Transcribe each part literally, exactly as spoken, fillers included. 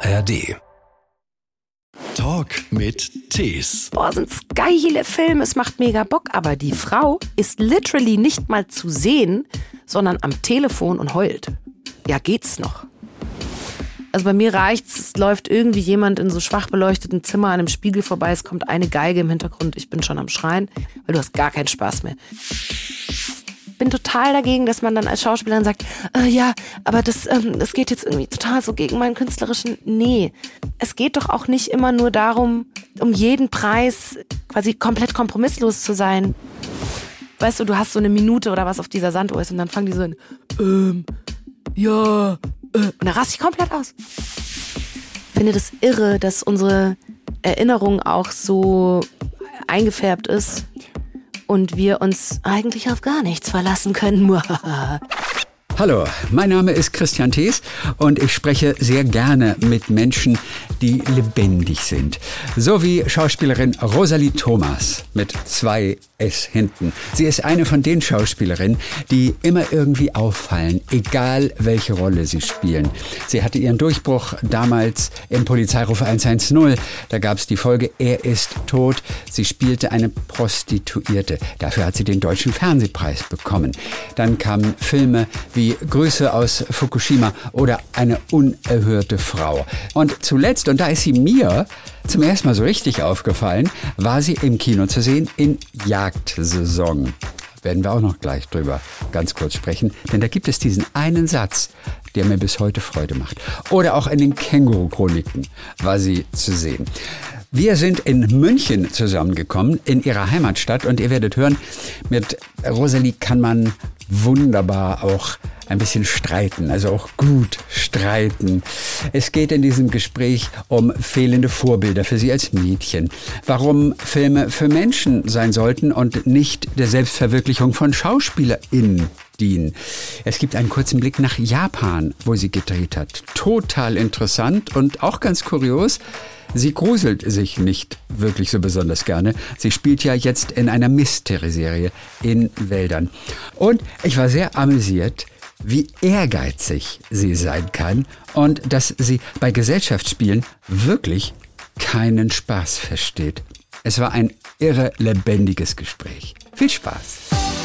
R D. Talk mit Tees. Boah, sind's geile Filme, es macht mega Bock, aber die Frau ist literally nicht mal zu sehen, sondern am Telefon und heult. Ja, geht's noch? Also bei mir reicht's, es läuft irgendwie jemand in so schwach beleuchteten Zimmer an einem Spiegel vorbei, es kommt eine Geige im Hintergrund, ich bin schon am Schreien, weil du hast gar keinen Spaß mehr. Ich bin total dagegen, dass man dann als Schauspielerin sagt, äh, ja, aber das, ähm, das geht jetzt irgendwie total so gegen meinen künstlerischen... Nee, es geht doch auch nicht immer nur darum, um jeden Preis quasi komplett kompromisslos zu sein. Weißt du, du hast so eine Minute oder was auf dieser Sanduhr ist und dann fangen die so an, ähm, ja, äh, und dann raste ich komplett aus. Ich finde das irre, dass unsere Erinnerung auch so eingefärbt ist und wir uns eigentlich auf gar nichts verlassen können. Hallo, mein Name ist Christian Thees und ich spreche sehr gerne mit Menschen, die lebendig sind. So wie Schauspielerin Rosalie Thomas mit zwei S hinten. Sie ist eine von den Schauspielerinnen, die immer irgendwie auffallen, egal welche Rolle sie spielen. Sie hatte ihren Durchbruch damals im Polizeiruf eins eins null. Da gab es die Folge Er ist tot. Sie spielte eine Prostituierte. Dafür hat sie den Deutschen Fernsehpreis bekommen. Dann kamen Filme wie Grüße aus Fukushima oder Eine unerhörte Frau. Und zuletzt, und da ist sie mir zum ersten Mal so richtig aufgefallen, war sie im Kino zu sehen in Jagdsaison. Werden wir auch noch gleich drüber ganz kurz sprechen, denn da gibt es diesen einen Satz, der mir bis heute Freude macht. Oder auch in den Känguru-Chroniken war sie zu sehen. Wir sind in München zusammengekommen, in ihrer Heimatstadt, und ihr werdet hören, mit Rosalie kann man wunderbar auch ein bisschen streiten, also auch gut streiten. Es geht in diesem Gespräch um fehlende Vorbilder für sie als Mädchen. Warum Filme für Menschen sein sollten und nicht der Selbstverwirklichung von SchauspielerInnen dienen. Es gibt einen kurzen Blick nach Japan, wo sie gedreht hat. Total interessant und auch ganz kurios. Sie gruselt sich nicht wirklich so besonders gerne. Sie spielt ja jetzt in einer Mystery-Serie in Wäldern. Und ich war sehr amüsiert, wie ehrgeizig sie sein kann und dass sie bei Gesellschaftsspielen wirklich keinen Spaß versteht. Es war ein irre lebendiges Gespräch. Viel Spaß.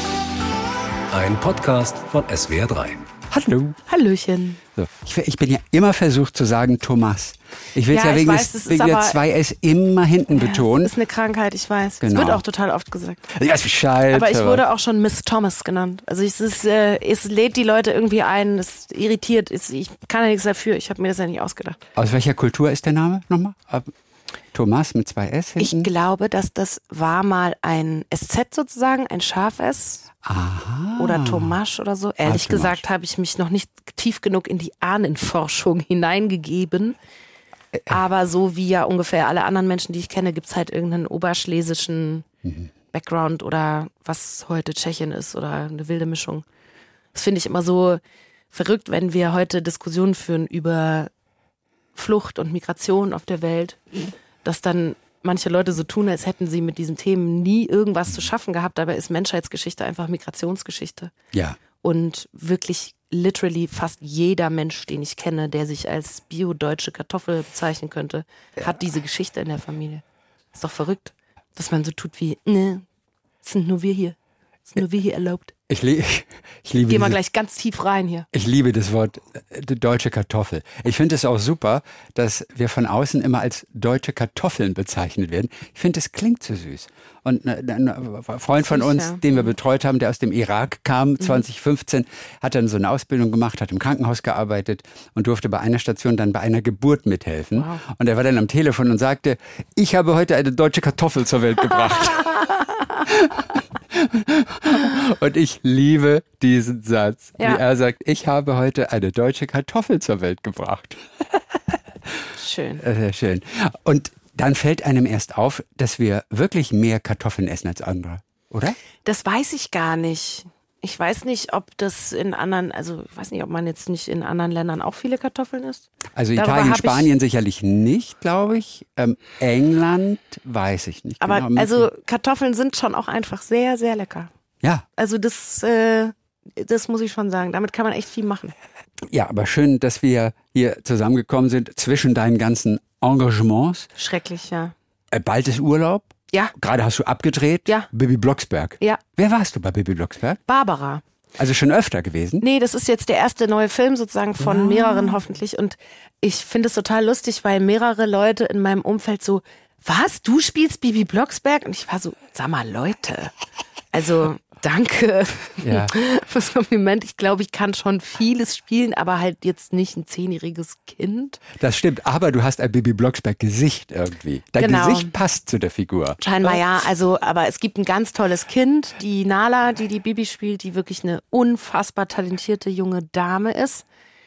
Ein Podcast von S W R drei. Hallo. Hallöchen. So, ich, ich bin ja immer versucht zu sagen Thomas. Ich will es Ja, ja ich wegen, weiß, des, das wegen ist der aber- zwei S immer hinten Das betonen. ist eine Krankheit, ich weiß. Das Genau. wird auch total oft gesagt. Ja, ist Bescheid. Aber ich wurde auch schon Miss Thomas genannt. Also es, ist, äh, es lädt die Leute irgendwie ein, es irritiert. Es, ich kann ja nichts dafür, ich habe mir das ja nicht ausgedacht. Aus welcher Kultur ist der Name nochmal? Thomas mit zwei S Ich hinten? glaube, dass das war mal ein S Z sozusagen, ein Schaf-S. Aha. Oder Tomasch oder so. Ehrlich Tomasch. gesagt habe ich mich noch nicht tief genug in die Ahnenforschung hineingegeben. Aber so wie ja ungefähr alle anderen Menschen, die ich kenne, gibt es halt irgendeinen oberschlesischen mhm. Background oder was heute Tschechien ist oder eine wilde Mischung. Das finde ich immer so verrückt, wenn wir heute Diskussionen führen über Flucht und Migration auf der Welt, dass dann manche Leute so tun, als hätten sie mit diesen Themen nie irgendwas zu schaffen gehabt. Dabei ist Menschheitsgeschichte einfach Migrationsgeschichte. Ja. Und wirklich literally fast jeder Mensch, den ich kenne, der sich als bio-deutsche Kartoffel bezeichnen könnte, hat diese Geschichte in der Familie. Ist doch verrückt, dass man so tut wie, ne, es sind nur wir hier. Es sind nur wir hier erlaubt. Ich, li- ich liebe Geh mal diese- gleich ganz tief rein hier. Ich liebe das Wort äh, deutsche Kartoffel. Ich finde es auch super, dass wir von außen immer als deutsche Kartoffeln bezeichnet werden. Ich finde, es klingt so süß. Und ein, ein Freund von Süß, uns, ja. den wir betreut haben, der aus dem Irak kam, zwanzig fünfzehn, hat dann so eine Ausbildung gemacht, hat im Krankenhaus gearbeitet und durfte bei einer Station dann bei einer Geburt mithelfen. Wow. Und er war dann am Telefon und sagte, ich habe heute eine deutsche Kartoffel zur Welt gebracht. Und ich liebe diesen Satz, Ja. wie er sagt, ich habe heute eine deutsche Kartoffel zur Welt gebracht. Schön. Äh, Sehr schön. Und dann fällt einem erst auf, dass wir wirklich mehr Kartoffeln essen als andere, oder? Das weiß ich gar nicht. Ich weiß nicht, ob das in anderen, also ich weiß nicht, ob man jetzt nicht in anderen Ländern auch viele Kartoffeln isst. Also Darüber Italien, hab ich- Spanien sicherlich nicht, glaube ich. Ähm, England weiß ich nicht. Aber genau. also Kartoffeln sind schon auch einfach sehr, sehr lecker. Ja, Also das, äh, das muss ich schon sagen. Damit kann man echt viel machen. Ja, aber schön, dass wir hier zusammengekommen sind zwischen deinen ganzen Engagements. Schrecklich, ja. Äh, bald ist Urlaub. Ja. Gerade hast du abgedreht. Ja. Bibi Blocksberg. Ja. Wer warst du bei Bibi Blocksberg? Barbara. Also schon öfter gewesen? Nee, das ist jetzt der erste neue Film sozusagen von mehreren hoffentlich. Und ich finde es total lustig, weil mehrere Leute in meinem Umfeld so, was, du spielst Bibi Blocksberg? Und ich war so, sag mal Leute, also danke Ja. fürs Kompliment. Ich glaube, ich kann schon vieles spielen, aber halt jetzt nicht ein zehnjähriges Kind. Das stimmt, aber du hast ein Bibi Blocksberg-Gesicht irgendwie. Dein Genau. Gesicht passt zu der Figur. Scheinbar ja, also, aber es gibt ein ganz tolles Kind, die Nala, die die Bibi spielt, die wirklich eine unfassbar talentierte junge Dame ist.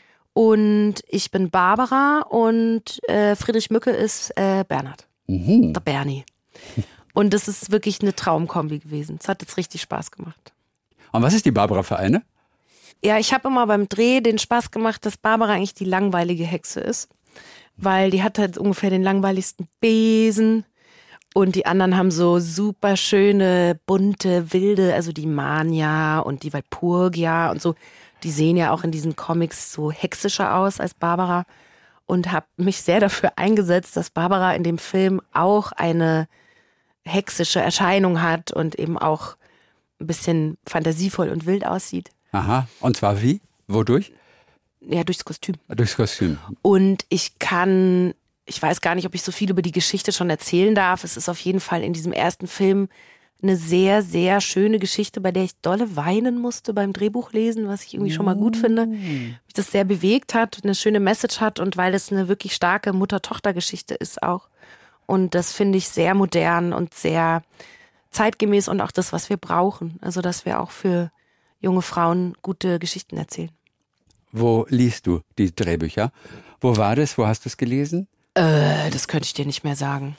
Und ich bin Barbara und äh, Friedrich Mücke ist äh, Bernhard. Mhm. Der Bernie. Und das ist wirklich eine Traumkombi gewesen. Es hat jetzt richtig Spaß gemacht. Und was ist die Barbara für eine? Ja, ich habe immer beim Dreh den Spaß gemacht, dass Barbara eigentlich die langweilige Hexe ist. Weil die hat halt ungefähr den langweiligsten Besen. Und die anderen haben so super schöne, bunte, wilde, also die Mania und die Walpurgia und so. Die sehen ja auch in diesen Comics so hexischer aus als Barbara. Und habe mich sehr dafür eingesetzt, dass Barbara in dem Film auch eine hexische Erscheinung hat und eben auch ein bisschen fantasievoll und wild aussieht. Aha, und zwar wie? Wodurch? Ja, durchs Kostüm. Durchs Kostüm. Und ich kann, ich weiß gar nicht, ob ich so viel über die Geschichte schon erzählen darf. Es ist auf jeden Fall in diesem ersten Film eine sehr, sehr schöne Geschichte, bei der ich dolle weinen musste beim Drehbuchlesen, was ich irgendwie schon mal gut finde. Mich das sehr bewegt hat, eine schöne Message hat und weil es eine wirklich starke Mutter-Tochter-Geschichte ist auch. Und das finde ich sehr modern und sehr zeitgemäß und auch das, was wir brauchen. Also, dass wir auch für junge Frauen gute Geschichten erzählen. Wo liest du die Drehbücher? Wo war das? Wo hast du es gelesen? Äh, das könnte ich dir nicht mehr sagen.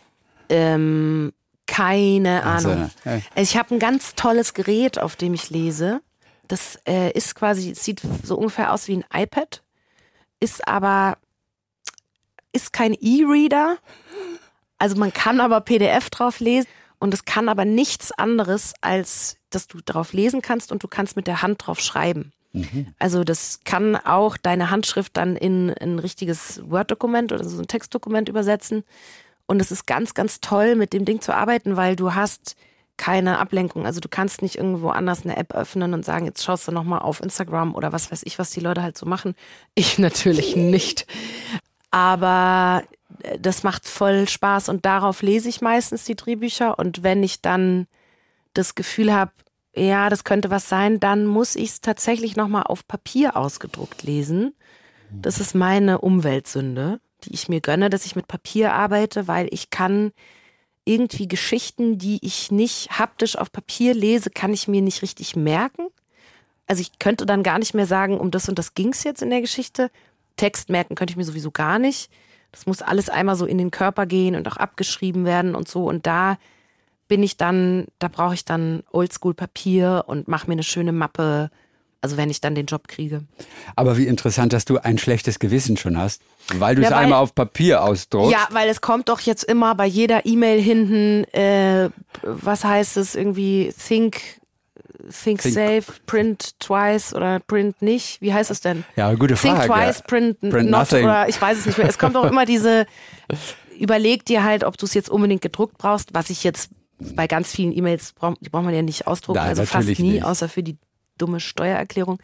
Ähm, keine Ahnung. Also, äh. Ich habe ein ganz tolles Gerät, auf dem ich lese. Das äh, ist quasi, sieht so ungefähr aus wie ein iPad, ist aber, ist kein E-Reader. Also man kann aber P D F drauf lesen und es kann aber nichts anderes, als dass du drauf lesen kannst und du kannst mit der Hand drauf schreiben. Mhm. Also das kann auch deine Handschrift dann in ein richtiges Word-Dokument oder so ein Textdokument übersetzen. Und es ist ganz, ganz toll, mit dem Ding zu arbeiten, weil du hast keine Ablenkung. Also du kannst nicht irgendwo anders eine App öffnen und sagen, jetzt schaust du nochmal auf Instagram oder was weiß ich, was die Leute halt so machen. Ich natürlich nicht. Aber das macht voll Spaß und darauf lese ich meistens die Drehbücher. Und wenn ich dann das Gefühl habe, ja, das könnte was sein, dann muss ich es tatsächlich nochmal auf Papier ausgedruckt lesen. Das ist meine Umweltsünde, die ich mir gönne, dass ich mit Papier arbeite, weil ich kann irgendwie Geschichten, die ich nicht haptisch auf Papier lese, kann ich mir nicht richtig merken. Also ich könnte dann gar nicht mehr sagen, um das und das ging es jetzt in der Geschichte. Text merken könnte ich mir sowieso gar nicht. Das muss alles einmal so in den Körper gehen und auch abgeschrieben werden und so. Und da bin ich dann, da brauche ich dann Oldschool-Papier und mache mir eine schöne Mappe, also wenn ich dann den Job kriege. Aber wie interessant, dass du ein schlechtes Gewissen schon hast, weil du ja, es weil, einmal auf Papier ausdruckst. Ja, weil es kommt doch jetzt immer bei jeder E-Mail hinten, äh, was heißt es irgendwie, think... Think, think safe, print twice oder print nicht. Wie heißt es denn? Ja, gute Frage. Think twice, ja. print, print not nothing. Oder ich weiß es nicht mehr. Es kommt auch immer diese, überleg dir halt, ob du es jetzt unbedingt gedruckt brauchst, was ich jetzt bei ganz vielen E-Mails, die braucht man ja nicht ausdrucken, Nein, also fast nie, nicht. Außer für die dumme Steuererklärung.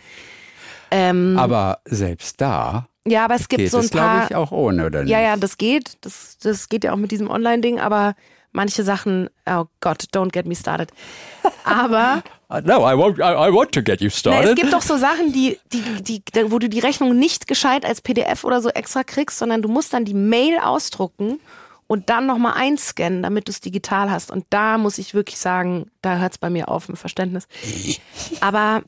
Ähm, aber selbst da ja, aber es gibt geht so ein es, paar, glaube ich, auch ohne, oder nicht? Ja, ja, das geht. Das, das geht ja auch mit diesem Online-Ding, aber manche Sachen, oh Gott, don't get me started. Aber no, I won't, I, I want to get you started. Na, es gibt doch so Sachen, die, die, die, wo du die Rechnung nicht gescheit als P D F oder so extra kriegst, sondern du musst dann die Mail ausdrucken und dann nochmal einscannen, damit du es digital hast. Und da muss ich wirklich sagen, da hört es bei mir auf mit Verständnis. Aber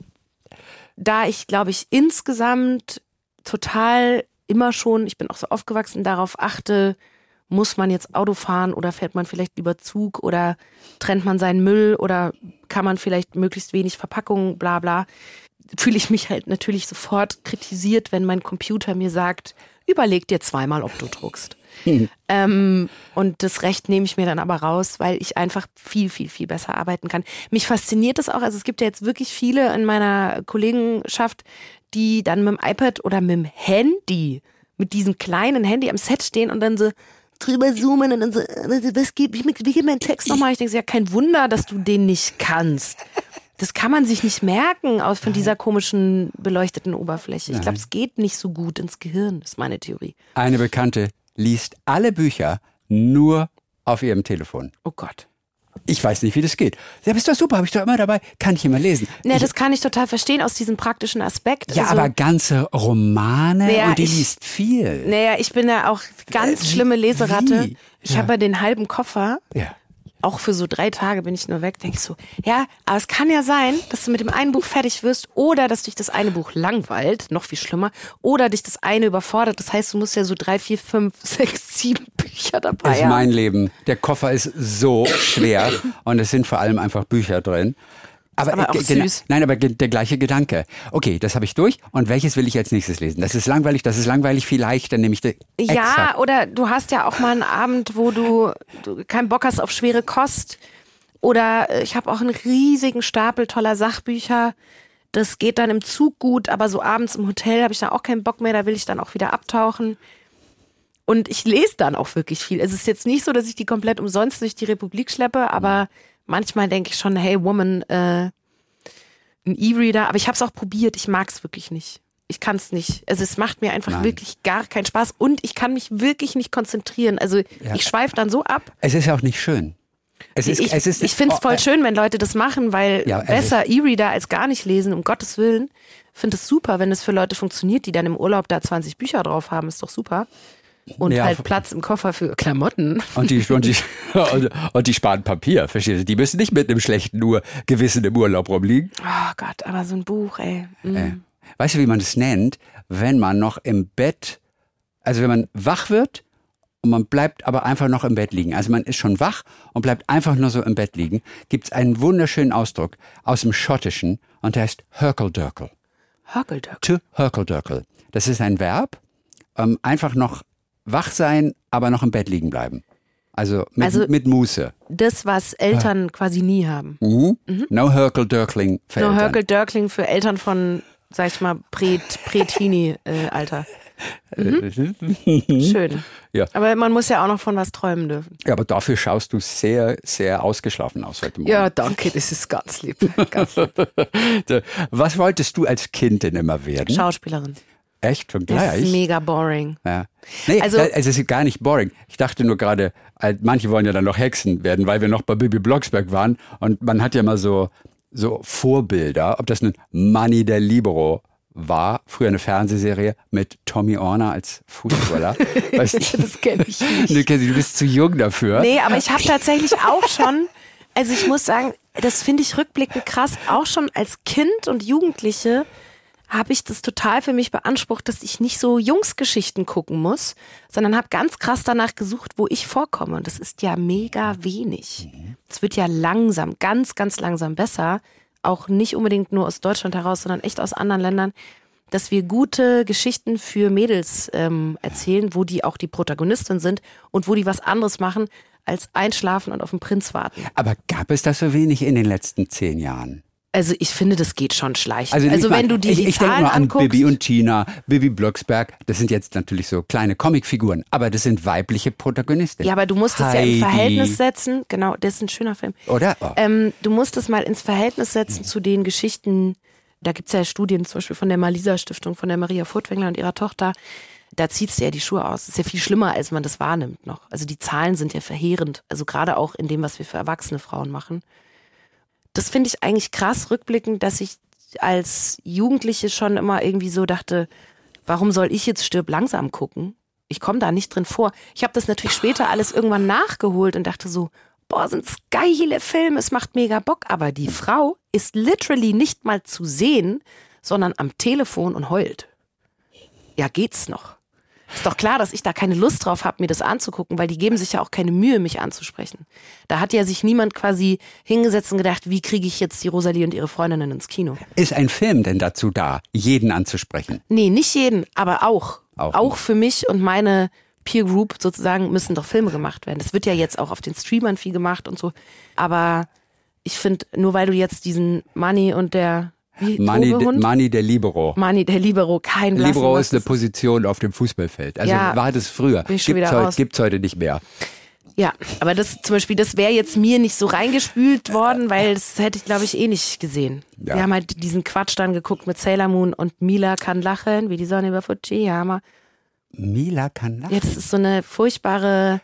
da ich, glaube ich, insgesamt total immer schon, ich bin auch so aufgewachsen, darauf achte, muss man jetzt Auto fahren oder fährt man vielleicht lieber Zug oder trennt man seinen Müll oder kann man vielleicht möglichst wenig Verpackung, bla bla, fühle ich mich halt natürlich sofort kritisiert, wenn mein Computer mir sagt, überleg dir zweimal, ob du druckst. Hm. Ähm, und das Recht nehme ich mir dann aber raus, weil ich einfach viel, viel, viel besser arbeiten kann. Mich fasziniert das auch, also es gibt ja jetzt wirklich viele in meiner Kollegenschaft, die dann mit dem iPad oder mit dem Handy, mit diesem kleinen Handy am Set stehen und dann so drüber zoomen und dann so, was geht, wie geht mein Text nochmal? Ich denke, ja, kein Wunder, dass du den nicht kannst. Das kann man sich nicht merken aus von dieser komischen beleuchteten Oberfläche. Ich glaube, es geht nicht so gut ins Gehirn, ist meine Theorie. Eine Bekannte liest alle Bücher nur auf ihrem Telefon. Oh Gott. Ich weiß nicht, wie das geht. Ja, bist doch super, habe ich doch immer dabei. Kann ich immer lesen. Ja, ich, das kann ich total verstehen aus diesem praktischen Aspekt. Ja, also, aber ganze Romane naja, und die ich, liest viel. Naja, ich bin ja auch ganz äh, schlimme Leseratte. Wie? Ich Ja. habe ja den halben Koffer. Ja. Auch für so drei Tage bin ich nur weg, denke ich so, ja, aber es kann ja sein, dass du mit dem einen Buch fertig wirst oder dass dich das eine Buch langweilt, noch viel schlimmer, oder dich das eine überfordert. Das heißt, du musst ja so drei, vier, fünf, sechs, sieben Bücher dabei Das ist haben. mein Leben. Der Koffer ist so schwer und es sind vor allem einfach Bücher drin. Aber, aber auch äh, gena- süß. Nein, aber ge- der gleiche Gedanke. Okay, das habe ich durch und welches will ich als nächstes lesen? Das ist langweilig, das ist langweilig, vielleicht, dann nehme ich die. Ja, exakt. oder du hast ja auch mal einen Abend, wo du, du keinen Bock hast auf schwere Kost. Oder äh, ich habe auch einen riesigen Stapel toller Sachbücher. Das geht dann im Zug gut, aber so abends im Hotel habe ich da auch keinen Bock mehr, da will ich dann auch wieder abtauchen. Und ich lese dann auch wirklich viel. Es ist jetzt nicht so, dass ich die komplett umsonst durch die Republik schleppe, aber manchmal denke ich schon, hey Woman, äh, ein E-Reader. Aber ich habe es auch probiert, ich mag es wirklich nicht. Ich kann es nicht. Also es macht mir einfach Nein. wirklich gar keinen Spaß und ich kann mich wirklich nicht konzentrieren. Also Ja. ich schweife dann so ab. Es ist ja auch nicht schön. Es ist, ich es ist, ich finde es voll oh, schön, wenn Leute das machen, weil Ja, es besser E-Reader als gar nicht lesen, um Gottes Willen. Ich finde es super, wenn es für Leute funktioniert, die dann im Urlaub da zwanzig Bücher drauf haben, ist doch super. Und Ja, halt Platz im Koffer für Klamotten. Und die, und, die, und, und die sparen Papier, verstehst du? Die müssen nicht mit einem schlechten Ur Gewissen im Urlaub rumliegen. Oh Gott, aber so ein Buch, ey. Mm. Äh, weißt du, wie man das nennt? Wenn man noch im Bett, also wenn man wach wird und man bleibt aber einfach noch im Bett liegen. Also man ist schon wach und bleibt einfach nur so im Bett liegen. Gibt es einen wunderschönen Ausdruck aus dem Schottischen und der heißt Hurkle-Durkle. Hurkle-Durkle. To Hurkle-Durkle. Das ist ein Verb, ähm, einfach noch wach sein, aber noch im Bett liegen bleiben. Also mit, Also- mit Muße. Das, was Eltern quasi nie haben. Mhm. No Hurkle-Durkling für No Eltern. Hurkle-Durkling für Eltern von, sag ich mal, Prä- Prä-Teenie-Alter. Mhm. Schön. Ja. Aber man muss ja auch noch von was träumen dürfen. Ja, aber dafür schaust du sehr, sehr ausgeschlafen aus heute Morgen. Ja, danke, das ist ganz lieb. Ganz lieb. Was wolltest du als Kind denn immer werden? Schauspielerin. Echt? Schon Das gleich? ist mega boring. Ja. Nee, Also- also, es ist gar nicht boring. Ich dachte nur gerade, äh, manche wollen ja dann noch Hexen werden, weil wir noch bei Bibi Blocksberg waren und man hat ja mal so, so Vorbilder, ob das ein Manni der Libero war, früher eine Fernsehserie mit Tommy Orner als Fußballer. Weißt du? Das kenne ich nicht. Nee, Cassie, du bist zu jung dafür. Nee, aber ich habe tatsächlich auch schon, also ich muss sagen, das finde ich rückblickend krass, auch schon als Kind und Jugendliche habe ich das total für mich beansprucht, dass ich nicht so Jungsgeschichten gucken muss, sondern habe ganz krass danach gesucht, wo ich vorkomme. Und das ist ja mega wenig. Es wird ja langsam, ganz, ganz langsam besser, auch nicht unbedingt nur aus Deutschland heraus, sondern echt aus anderen Ländern, dass wir gute Geschichten für Mädels ähm, erzählen, wo die auch die Protagonistin sind und wo die was anderes machen, als einschlafen und auf den Prinz warten. Aber gab es das so wenig in den letzten zehn Jahren? Also ich finde, das geht schon schleichend. Also, Also, ich mein, wenn du dir ich, die ich denke Zahlen nur an anguckst. Bibi und Tina, Bibi Blocksberg, das sind jetzt natürlich so kleine Comicfiguren, aber das sind weibliche Protagonistinnen. Ja, aber du musst es ja Heidi. im Verhältnis setzen. Genau, das ist ein schöner Film. Oder? Oh. Ähm, du musst es mal ins Verhältnis setzen zu den Geschichten. Da gibt es ja Studien, zum Beispiel von der Malisa-Stiftung, von der Maria Furtwängler und ihrer Tochter. Da zieht sie ja die Schuhe aus. Das ist ja viel schlimmer, als man das wahrnimmt noch. Also die Zahlen sind ja verheerend. Also gerade auch in dem, was wir für erwachsene Frauen machen. Das finde ich eigentlich krass rückblickend, dass ich als Jugendliche schon immer irgendwie so dachte, warum soll ich jetzt Stirb langsam gucken? Ich komme da nicht drin vor. Ich habe das natürlich später alles irgendwann nachgeholt und dachte so, boah, sind's geile Filme, es macht mega Bock. Aber die Frau ist literally nicht mal zu sehen, sondern am Telefon und heult. Ja, geht's noch? Ist doch klar, dass ich da keine Lust drauf habe, mir das anzugucken, weil die geben sich ja auch keine Mühe, mich anzusprechen. Da hat ja sich niemand quasi hingesetzt und gedacht, wie kriege ich jetzt die Rosalie und ihre Freundinnen ins Kino? Ist ein Film denn dazu da, jeden anzusprechen? Nee, nicht jeden, aber auch. Auch. Auch, für mich und meine Peer Group sozusagen müssen doch Filme gemacht werden. Das wird ja jetzt auch auf den Streamern viel gemacht und so. Aber ich finde, nur weil du jetzt diesen Money und der wie, Money, de, Money der Libero. Money der Libero, kein Blassen. Libero ist eine Position auf dem Fußballfeld. Also ja, war das früher. Gibt's heute, gibt's heute nicht mehr. Ja, aber das zum Beispiel, das wäre jetzt mir nicht so reingespült worden, weil das hätte ich, glaube ich, eh nicht gesehen. Ja. Wir haben halt diesen Quatsch dann geguckt mit Sailor Moon und Mila kann lachen, wie die Sonne über Fujiyama. Mila kann lachen? Ja, das ist so eine furchtbare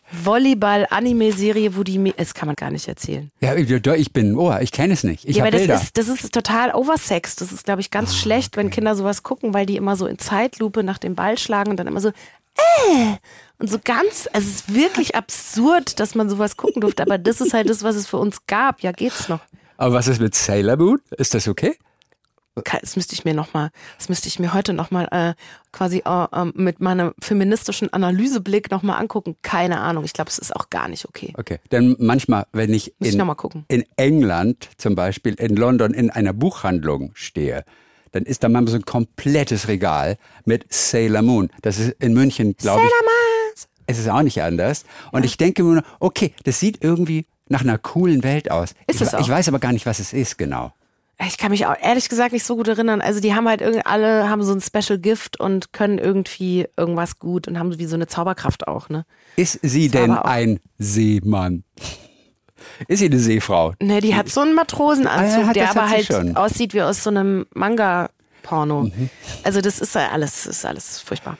Volleyball-Anime-Serie, wo die, das kann man gar nicht erzählen. Ja, ich bin, oh, ich kenne es nicht. Ich ja, habe aber das Bilder. ist, das ist total oversext. Das ist, glaube ich, ganz oh, schlecht, okay. wenn Kinder sowas gucken, weil die immer so in Zeitlupe nach dem Ball schlagen und dann immer so, äh, und so ganz, also es ist wirklich absurd, dass man sowas gucken durfte, aber das ist halt das, was es für uns gab. Ja, geht's noch. Aber was ist mit Sailor Moon? Ist das okay? Das müsste ich mir noch mal, das müsste ich mir heute noch mal äh, quasi äh, mit meinem feministischen Analyseblick noch mal angucken. Keine Ahnung, ich glaube, es ist auch gar nicht okay. Okay, denn manchmal, wenn ich, Muss in, ich noch mal gucken. in England zum Beispiel, in London in einer Buchhandlung stehe, dann ist da mal so ein komplettes Regal mit Sailor Moon. Das ist in München, glaube ich. Sailor Moon! Es ist auch nicht anders. Und ja. ich denke mir nur, okay, das sieht irgendwie nach einer coolen Welt aus. Ist ich, es auch. Ich weiß aber gar nicht, was es ist genau. Ich kann mich auch ehrlich gesagt nicht so gut erinnern. Also die haben halt irgendwie, alle haben so ein Special Gift und können irgendwie irgendwas gut und haben wie so eine Zauberkraft auch, ne? Ist sie denn ein Seemann? Ist sie eine Seefrau? Ne, die hat so einen Matrosenanzug, ah, ja, der aber halt schon. aussieht wie aus so einem Manga-Porno. Mhm. Also das ist alles, ist alles furchtbar.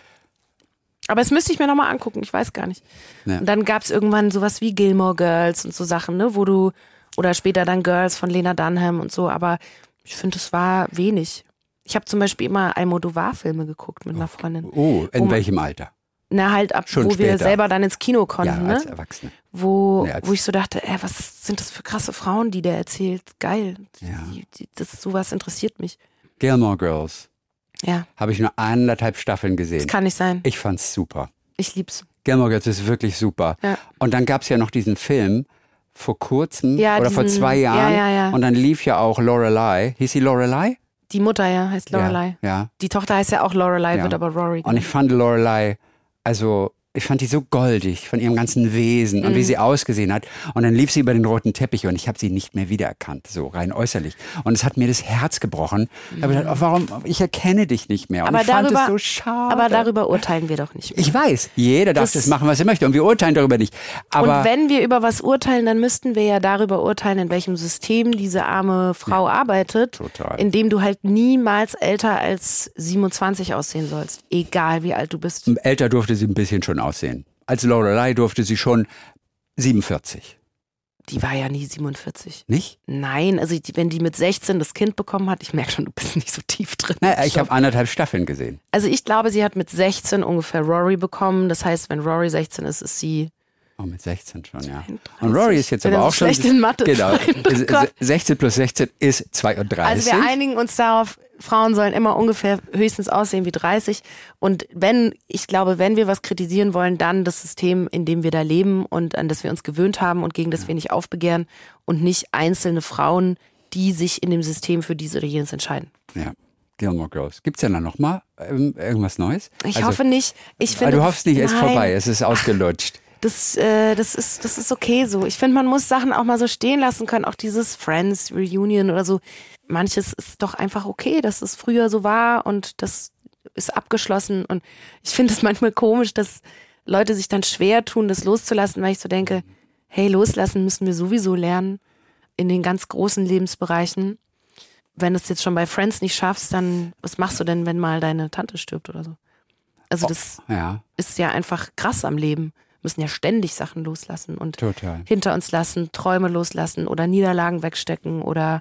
Aber das müsste ich mir nochmal angucken, ich weiß gar nicht. Ja. Und dann gab es irgendwann sowas wie Gilmore Girls und so Sachen, ne, wo du oder später dann Girls von Lena Dunham und so, aber ich finde, es war wenig. Ich habe zum Beispiel immer Almodovar-Filme geguckt mit einer Freundin. Oh, in man, welchem Alter? Na halt ab, Schon wo später. wir selber dann ins Kino konnten, ja, als ne? Erwachsene. Wo, nee, als wo ich so dachte, ey, was sind das für krasse Frauen, die der erzählt? Geil. Ja. Die, die, das, sowas interessiert mich. Gilmore Girls. Ja. Habe ich nur anderthalb Staffeln gesehen. Das kann nicht sein. Ich fand's super. Ich lieb's. Gilmore Girls ist wirklich super. Ja. Und dann gab's ja noch diesen Film vor kurzem ja, oder diesen, vor zwei Jahren. Ja, ja, ja. Und dann lief ja auch Lorelei. Hieß sie Lorelei? Die Mutter, ja, heißt Lorelei. Ja, ja. Die Tochter heißt ja auch Lorelei, ja. wird aber Rory. Und ich fand Lorelei, also ich fand die so goldig von ihrem ganzen Wesen und mhm. wie sie ausgesehen hat. Und dann lief sie über den roten Teppich und ich habe sie nicht mehr wiedererkannt, so rein äußerlich. Und es hat mir das Herz gebrochen. Mhm. Ich habe gedacht, oh, warum, ich erkenne dich nicht mehr. Und aber ich fand darüber, es so schade. Aber darüber urteilen wir doch nicht mehr. Ich weiß, jeder darf das, das machen, was er möchte und wir urteilen darüber nicht. Aber und wenn wir über was urteilen, dann müssten wir ja darüber urteilen, in welchem System diese arme Frau ja, arbeitet, total. In dem du halt niemals älter als siebenundzwanzig aussehen sollst, egal wie alt du bist. Älter durfte sie ein bisschen schon aussehen. Als Lorelei durfte sie schon siebenundvierzig. Die war ja nie siebenundvierzig. Nicht? Nein, also die, wenn die mit sechzehn das Kind bekommen hat, ich merke schon, du bist nicht so tief drin. Naja, ich habe anderthalb Staffeln gesehen. Also ich glaube, sie hat mit sechzehn ungefähr Rory bekommen. Das heißt, wenn Rory sechzehn ist, ist sie... Oh, mit sechzehn schon, ja. zweiunddreißig. Und Rory ist jetzt Bin aber so auch schon... schlecht in Mathe. Genau, oh sechzehn plus sechzehn ist zweiunddreißig. Also wir einigen uns darauf, Frauen sollen immer ungefähr höchstens aussehen wie dreißig. Und wenn, ich glaube, wenn wir was kritisieren wollen, dann das System, in dem wir da leben und an das wir uns gewöhnt haben und gegen das wir nicht aufbegehren und nicht einzelne Frauen, die sich in dem System für dies oder jenes entscheiden. Ja. Gilmore Girls. Gibt's ja dann nochmal ähm, irgendwas Neues? Ich also, hoffe nicht. Ich finde, du hoffst nicht, es ist nein. vorbei, es ist ausgelutscht. Das, äh, das, ist, das ist okay so. Ich finde, man muss Sachen auch mal so stehen lassen können. Auch dieses Friends Reunion oder so. Manches ist doch einfach okay, dass es früher so war und das ist abgeschlossen. Und ich finde es manchmal komisch, dass Leute sich dann schwer tun, das loszulassen, weil ich so denke, hey, loslassen müssen wir sowieso lernen in den ganz großen Lebensbereichen. Wenn du es jetzt schon bei Friends nicht schaffst, dann was machst du denn, wenn mal deine Tante stirbt oder so? Also das oh, ja. ist ja einfach krass am Leben. Wir müssen ja ständig Sachen loslassen und Total. hinter uns lassen, Träume loslassen oder Niederlagen wegstecken oder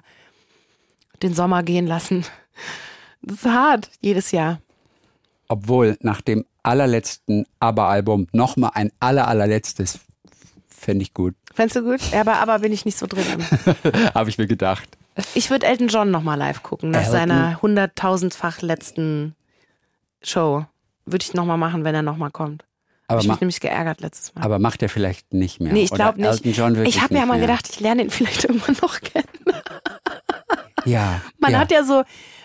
den Sommer gehen lassen. Das ist hart, jedes Jahr. Obwohl nach dem allerletzten ABBA-Album nochmal ein aller, allerletztes, fände ich gut. Fändest du gut? Ja, bei ABBA bin ich nicht so drin. Habe ich mir gedacht. Ich würde Elton John nochmal live gucken, nach Elton? seiner hunderttausendfach letzten Show. Würde ich nochmal machen, wenn er nochmal kommt. Habe ich mich nämlich geärgert letztes Mal. Aber macht er vielleicht nicht mehr? Nee, ich glaube nicht. Elton John wirklich ich habe mir ja mal mehr. gedacht, ich lerne ihn vielleicht irgendwann noch kennen. Ja. Man ja. hat ja so,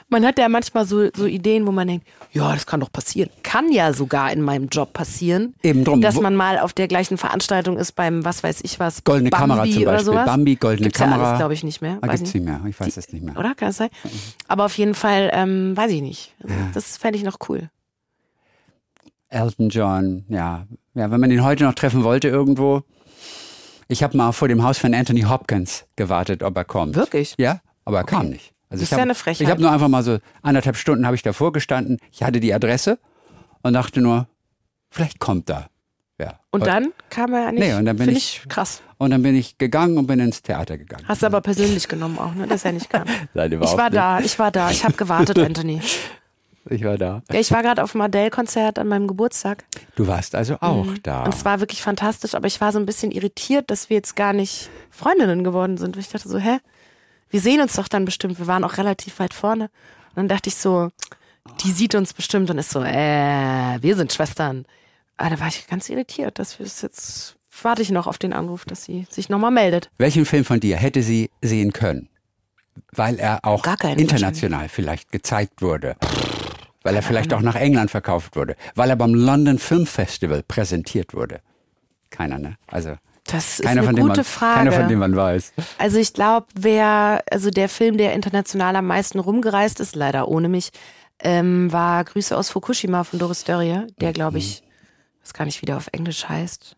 Man hat ja manchmal so, so Ideen, wo man denkt, ja, das kann doch passieren. Kann ja sogar in meinem Job passieren, Eben drum, dass wo- man mal auf der gleichen Veranstaltung ist beim, was weiß ich was, Goldene Bambi Kamera zum oder Beispiel. sowas. Bambi, goldene Gibt's Kamera. Ja alles, glaube ich, nicht mehr. Ah, Weiß gibt's nicht. nicht mehr. Ich weiß es nicht mehr. Oder? Kann das sein? Aber auf jeden Fall, ähm, weiß ich nicht. Also, das fände ich noch cool. Elton John, ja. Ja, wenn man ihn heute noch treffen wollte irgendwo. Ich habe mal vor dem Haus von Anthony Hopkins gewartet, ob er kommt. Wirklich? Ja, aber er Okay. kam nicht. Also Das ich ist ja hab, eine Frechheit. Ich habe nur einfach mal so anderthalb Stunden habe ich davor gestanden. Ich hatte die Adresse und dachte nur, vielleicht kommt er. Ja. Und dann kam er ja nicht. Nee, und dann bin Finde ich- ich krass. Und dann bin ich gegangen und bin ins Theater gegangen. Hast du aber persönlich genommen auch, ne? Dass er nicht kam. Nein, Ich überhaupt war nicht. da, ich war da. Ich habe gewartet, Anthony. Ich war da. Ja, ich war gerade auf dem Adele-Konzert an meinem Geburtstag. Du warst also auch da. Und es war wirklich fantastisch, aber ich war so ein bisschen irritiert, dass wir jetzt gar nicht Freundinnen geworden sind. Ich dachte so, hä? Wir sehen uns doch dann bestimmt. Wir waren auch relativ weit vorne. Und dann dachte ich so, die sieht uns bestimmt und ist so, äh, wir sind Schwestern. Aber da war ich ganz irritiert, dass wir es jetzt, warte ich noch auf den Anruf, dass sie sich nochmal meldet. Welchen Film von dir hätte sie sehen können? Weil er auch Gar keinen international vielleicht gezeigt wurde. Weil er vielleicht auch nach England verkauft wurde. Weil er beim London Film Festival präsentiert wurde. Keiner, ne? Also Das ist keiner, eine von dem gute man, Frage. keiner, von dem man weiß. Also ich glaube, wer, also der Film, der international am meisten rumgereist ist, leider ohne mich, ähm, war Grüße aus Fukushima von Doris Dörrie, der glaube ich, weiß gar nicht, wie der auf Englisch heißt.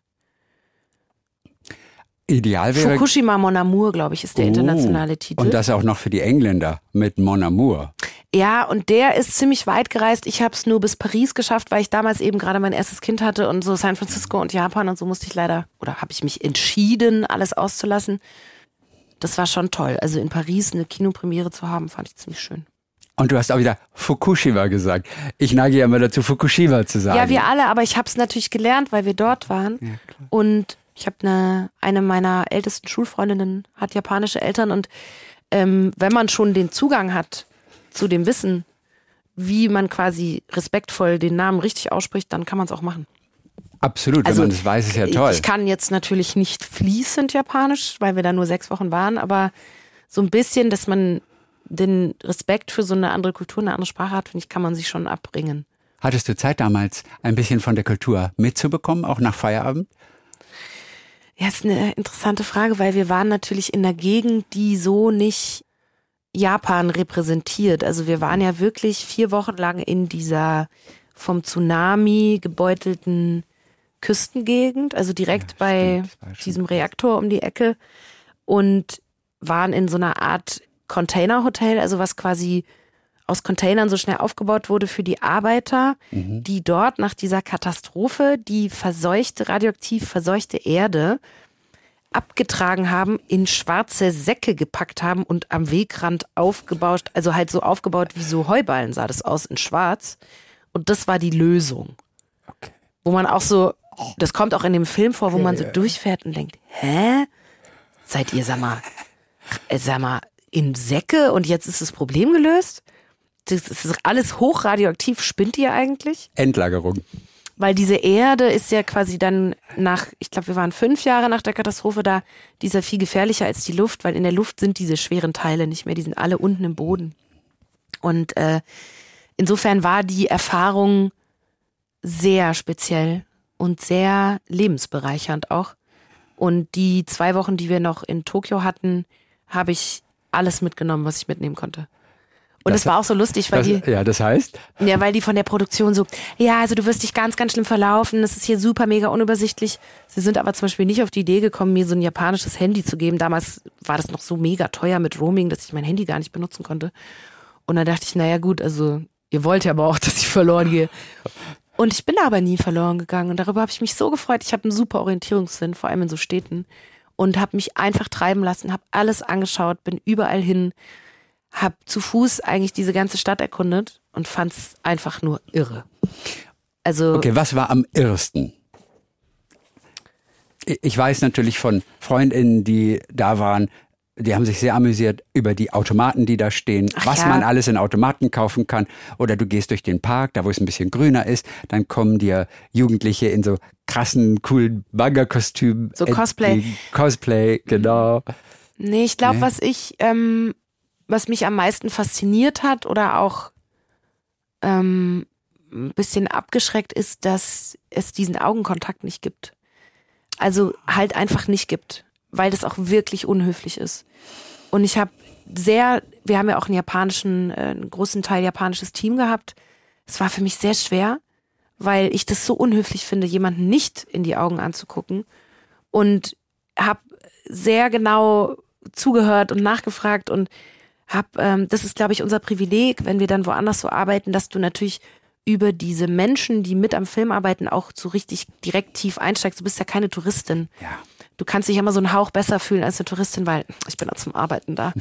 Ideal wäre... Fukushima Mon Amour, glaube ich, ist der internationale Oh, Titel. Und das auch noch für die Engländer mit Mon Amour. Ja, und der ist ziemlich weit gereist. Ich habe es nur bis Paris geschafft, weil ich damals eben gerade mein erstes Kind hatte und so San Francisco und Japan und so musste ich leider, oder habe ich mich entschieden, alles auszulassen. Das war schon toll. Also in Paris eine Kinopremiere zu haben, fand ich ziemlich schön. Und du hast auch wieder Fukushima gesagt. Ich neige ja immer dazu, Fukushima zu sagen. Ja, wir alle, aber ich habe es natürlich gelernt, weil wir dort waren. Ja, klar. Und ich habe eine, eine meiner ältesten Schulfreundinnen, hat japanische Eltern. Und ähm, wenn man schon den Zugang hat zu dem Wissen, wie man quasi respektvoll den Namen richtig ausspricht, dann kann man es auch machen. Absolut, Also, wenn man das weiß, ist ja toll. Ich kann jetzt natürlich nicht fließend Japanisch, weil wir da nur sechs Wochen waren, aber so ein bisschen, dass man den Respekt für so eine andere Kultur, eine andere Sprache hat, finde ich, kann man sich schon abbringen. Hattest du Zeit damals, ein bisschen von der Kultur mitzubekommen, auch nach Feierabend? Ja, ist eine interessante Frage, weil wir waren natürlich in einer Gegend, die so nicht Japan repräsentiert. Also wir waren ja wirklich vier Wochen lang in dieser vom Tsunami gebeutelten Küstengegend, also direkt Ja, bei stimmt, das war schon diesem krass. Reaktor um die Ecke und waren in so einer Art Containerhotel, also was quasi aus Containern so schnell aufgebaut wurde für die Arbeiter, Mhm. die dort nach dieser Katastrophe die verseuchte, radioaktiv verseuchte Erde abgetragen haben, in schwarze Säcke gepackt haben und am Wegrand aufgebaut, also halt so aufgebaut wie so Heuballen sah das aus in schwarz. Und das war die Lösung. Okay. Wo man auch so, das kommt auch in dem Film vor, wo man so durchfährt und denkt, hä? Seid ihr, sag mal, äh, sag mal, in Säcke und jetzt ist das Problem gelöst? Das ist alles hochradioaktiv, spinnt ihr eigentlich? Endlagerung. Weil diese Erde ist ja quasi dann nach, ich glaube, wir waren fünf Jahre nach der Katastrophe da, die ist ja viel gefährlicher als die Luft, weil in der Luft sind diese schweren Teile nicht mehr, die sind alle unten im Boden. Und äh, insofern war die Erfahrung sehr speziell und sehr lebensbereichernd auch. Und die zwei Wochen, die wir noch in Tokio hatten, habe ich alles mitgenommen, was ich mitnehmen konnte. Und es war auch so lustig, weil Das, die, ja, das heißt? ja, weil die von der Produktion so, ja, also du wirst dich ganz, ganz schlimm verlaufen, das ist hier super, mega unübersichtlich. Sie sind aber zum Beispiel nicht auf die Idee gekommen, mir so ein japanisches Handy zu geben. Damals war das noch so mega teuer mit Roaming, dass ich mein Handy gar nicht benutzen konnte. Und dann dachte ich, naja gut, also ihr wollt ja aber auch, dass ich verloren gehe. Und ich bin aber nie verloren gegangen und darüber habe ich mich so gefreut. Ich habe einen super Orientierungssinn, vor allem in so Städten, und habe mich einfach treiben lassen, habe alles angeschaut, bin überall hin, habe zu Fuß eigentlich diese ganze Stadt erkundet und fand es einfach nur irre. Also Okay, was war am irrsten? Ich weiß natürlich von Freundinnen, die da waren, die haben sich sehr amüsiert über die Automaten, die da stehen, Ach was ja. man alles in Automaten kaufen kann. Oder du gehst durch den Park, da wo es ein bisschen grüner ist, dann kommen dir Jugendliche in so krassen, coolen Manga-Kostümen. So Cosplay. entgegen. Cosplay, genau. nee, ich glaube, Nee. was ich ähm, was mich am meisten fasziniert hat oder auch ähm, ein bisschen abgeschreckt ist, dass es diesen Augenkontakt nicht gibt. Also halt einfach nicht gibt, weil das auch wirklich unhöflich ist. Und ich habe sehr, wir haben ja auch einen japanischen, äh, einen großen Teil japanisches Team gehabt. Es war für mich sehr schwer, weil ich das so unhöflich finde, jemanden nicht in die Augen anzugucken. Und habe sehr genau zugehört und nachgefragt und habe, ähm, das ist, glaube ich, unser Privileg, wenn wir dann woanders so arbeiten, dass du natürlich über diese Menschen, die mit am Film arbeiten, auch so richtig direkt tief einsteigst. Du bist ja keine Touristin. Ja. Du kannst dich immer so einen Hauch besser fühlen als eine Touristin, weil ich bin auch zum Arbeiten da.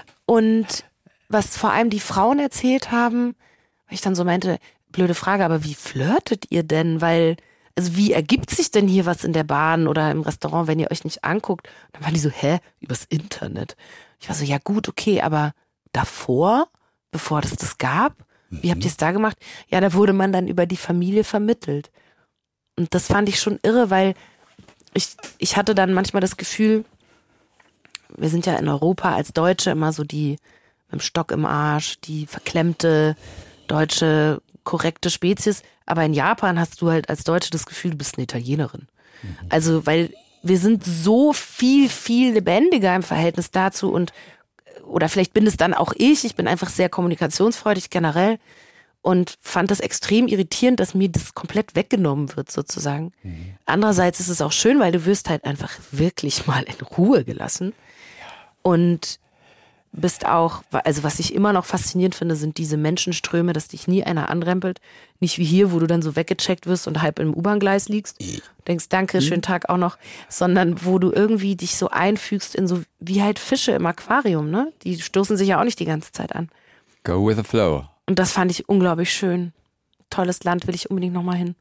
Und was vor allem die Frauen erzählt haben, weil ich dann so meinte, blöde Frage, aber wie flirtet ihr denn? Weil, also wie ergibt sich denn hier was in der Bahn oder im Restaurant, wenn ihr euch nicht anguckt? Und dann waren die so, hä, übers Internet. Ich war so, ja gut, okay, aber davor, bevor das das gab, wie habt ihr es da gemacht? Ja, da wurde man dann über die Familie vermittelt. Und das fand ich schon irre, weil ich, ich hatte dann manchmal das Gefühl, wir sind ja in Europa als Deutsche immer so die mit dem Stock im Arsch, die verklemmte deutsche korrekte Spezies. Aber in Japan hast du halt als Deutsche das Gefühl, du bist eine Italienerin. Mhm. Also, weil wir sind so viel, viel lebendiger im Verhältnis dazu und oder vielleicht bin es dann auch ich, ich bin einfach sehr kommunikationsfreudig generell und fand das extrem irritierend, dass mir das komplett weggenommen wird sozusagen. Mhm. Andererseits ist es auch schön, weil du wirst halt einfach wirklich mal in Ruhe gelassen und bist auch, also was ich immer noch faszinierend finde, sind diese Menschenströme, dass dich nie einer anrempelt. Nicht wie hier, wo du dann so weggecheckt wirst und halb im U-Bahn-Gleis liegst. Denkst, danke, mhm. schönen Tag auch noch. Sondern wo du irgendwie dich so einfügst in so, wie halt Fische im Aquarium, ne? Die stoßen sich ja auch nicht die ganze Zeit an. Go with the flow. Und das fand ich unglaublich schön. Tolles Land, will ich unbedingt nochmal hin.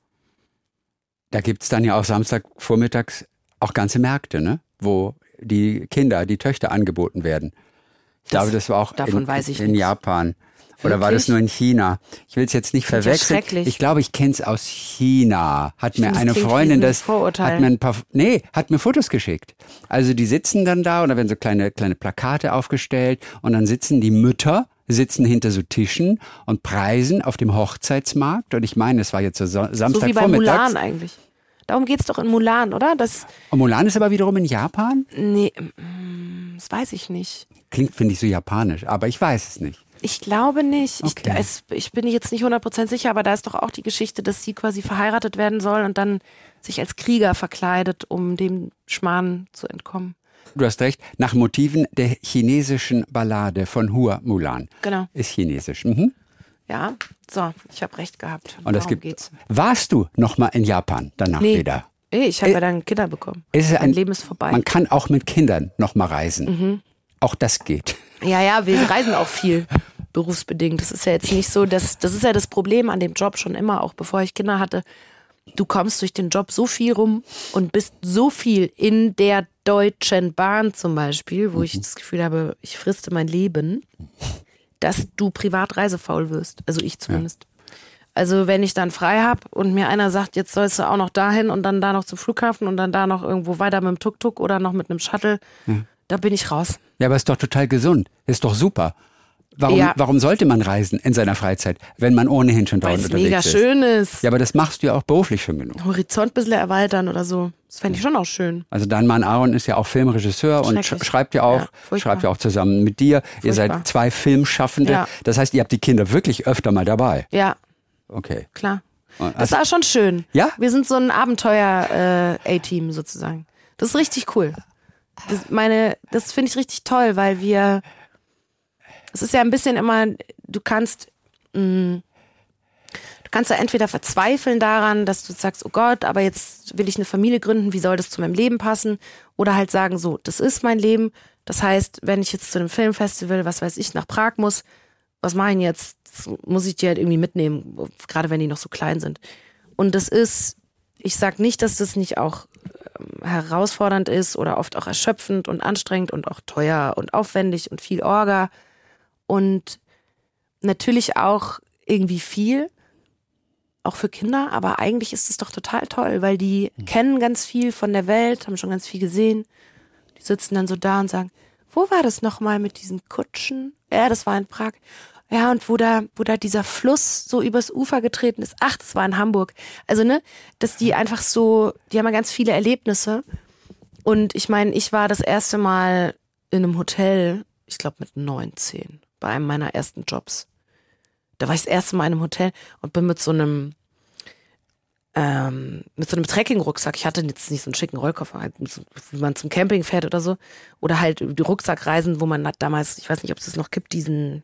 Da gibt es dann ja auch Samstagvormittags auch ganze Märkte, ne? Wo die Kinder, die Töchter angeboten werden. Ich das, glaube, das war auch in, in Japan. Wirklich? Oder war das nur in China? Ich will es jetzt nicht verwechseln. Ja, ich glaube, ich kenne es aus China. Hat ich mir eine Freundin das hat mir ein paar nee, hat mir Fotos geschickt. Also die sitzen dann da und da werden so kleine kleine Plakate aufgestellt und dann sitzen die Mütter sitzen hinter so Tischen und preisen auf dem Hochzeitsmarkt und ich meine, es war jetzt so Samstagvormittags. So wie bei Mulan eigentlich. Darum geht's doch in Mulan, oder? Das und Mulan ist aber wiederum in Japan? Nee, das weiß ich nicht. Klingt, finde ich, so japanisch, aber ich weiß es nicht. Ich glaube nicht. Okay. Ich, es, ich bin jetzt nicht hundert Prozent sicher, aber da ist doch auch die Geschichte, dass sie quasi verheiratet werden soll und dann sich als Krieger verkleidet, um dem Schmarrn zu entkommen. Du hast recht, nach Motiven der chinesischen Ballade von Hua Mulan. Genau. Ist chinesisch. Mhm. Ja, so, ich habe recht gehabt. Und das gibt, geht's. Warst du noch mal in Japan danach nee. wieder? Nee, ich habe ja dann Kinder bekommen. Ist mein ein, Leben ist vorbei. Man kann auch mit Kindern noch mal reisen. Mhm. Auch das geht. Ja, ja, wir reisen auch viel berufsbedingt. Das ist ja jetzt nicht so, dass, das ist ja das Problem an dem Job schon immer, auch bevor ich Kinder hatte. Du kommst durch den Job so viel rum und bist so viel in der Deutschen Bahn zum Beispiel, wo mhm. ich das Gefühl habe, ich friste mein Leben, dass du privat reisefaul wirst. Also ich zumindest. Ja. Also wenn ich dann frei habe und mir einer sagt, jetzt sollst du auch noch dahin und dann da noch zum Flughafen und dann da noch irgendwo weiter mit dem Tuk-Tuk oder noch mit einem Shuttle, ja. da bin ich raus. Ja, aber ist doch total gesund. Ist doch super. Warum, ja. warum sollte man reisen in seiner Freizeit, wenn man ohnehin schon dauernd unterwegs mega ist? Mega schön ist. Ja, aber das machst du ja auch beruflich schon genug. Horizont ein bisschen erweitern oder so. Das fände ich schon auch schön. Also dein Mann Aaron ist ja auch Filmregisseur und sch- schreibt ja auch, ja, schreibt ja auch zusammen mit dir. Furchtbar. Ihr seid zwei Filmschaffende. Ja. Das heißt, ihr habt die Kinder wirklich öfter mal dabei. Ja. Okay. Klar. Also, das war schon schön. Ja? Wir sind so ein Abenteuer-A-Team sozusagen. Das ist richtig cool. Das, meine, das finde ich richtig toll, weil wir es ist ja ein bisschen immer, du kannst, mh, du kannst ja entweder verzweifeln daran, dass du sagst, oh Gott, aber jetzt will ich eine Familie gründen, wie soll das zu meinem Leben passen? Oder halt sagen, so, das ist mein Leben. Das heißt, wenn ich jetzt zu einem Filmfestival, was weiß ich, nach Prag muss, was mache ich denn jetzt? Das muss ich die halt irgendwie mitnehmen, gerade wenn die noch so klein sind. Und das ist, ich sag nicht, dass das nicht auch ähm, herausfordernd ist oder oft auch erschöpfend und anstrengend und auch teuer und aufwendig und viel Orga. Und natürlich auch irgendwie viel, auch für Kinder, aber eigentlich ist es doch total toll, weil die mhm. kennen ganz viel von der Welt, haben schon ganz viel gesehen. Die sitzen dann so da und sagen, wo war das nochmal mit diesen Kutschen? Ja, das war in Prag. Ja, und wo da, wo da dieser Fluss so übers Ufer getreten ist. Ach, das war in Hamburg. Also, ne, dass die einfach so, die haben ja ganz viele Erlebnisse. Und ich meine, ich war das erste Mal in einem Hotel, ich glaube mit neunzehn, bei einem meiner ersten Jobs. Da war ich das erste Mal in einem Hotel und bin mit so einem, ähm, mit so einem Trekking-Rucksack. Ich hatte jetzt nicht so einen schicken Rollkoffer, halt so, wie man zum Camping fährt oder so. Oder halt die Rucksackreisen, wo man damals, ich weiß nicht, ob es das noch gibt, diesen,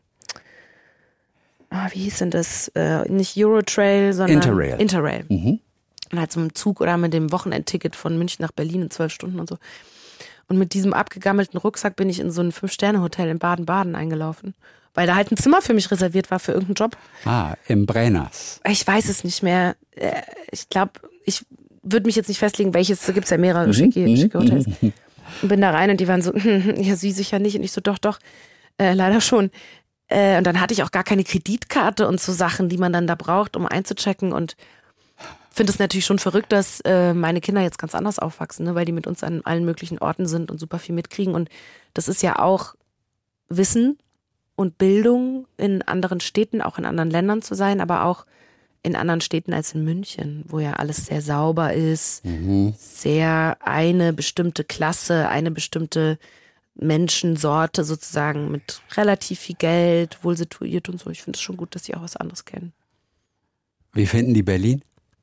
ah, wie hieß denn das? Äh, nicht Eurotrail, sondern Interrail. Interrail. Mhm. Und halt so mit dem Zug oder mit dem Wochenendticket von München nach Berlin in zwölf Stunden und so. Und mit diesem abgegammelten Rucksack bin ich in so ein Fünf-Sterne-Hotel in Baden-Baden eingelaufen. Weil da halt ein Zimmer für mich reserviert war für irgendeinen Job. Ah, im Brenners. Ich weiß es nicht mehr. Ich glaube, ich würde mich jetzt nicht festlegen, welches, da gibt es ja mehrere Mhm. schicke, schicke Hotels. Mhm. Und bin da rein und die waren so, ja, sie sicher nicht. Und ich so, doch, doch, äh, leider schon. Äh, und dann hatte ich auch gar keine Kreditkarte und so Sachen, die man dann da braucht, um einzuchecken. Und finde es natürlich schon verrückt, dass äh, meine Kinder jetzt ganz anders aufwachsen, ne? Weil die mit uns an allen möglichen Orten sind und super viel mitkriegen. Und das ist ja auch Wissen und Bildung in anderen Städten, auch in anderen Ländern zu sein, aber auch in anderen Städten als in München, wo ja alles sehr sauber ist, Mhm. sehr eine bestimmte Klasse, eine bestimmte Menschensorte sozusagen mit relativ viel Geld, wohl situiert und so. Ich finde es schon gut, dass sie auch was anderes kennen. Wie finden die Berlin?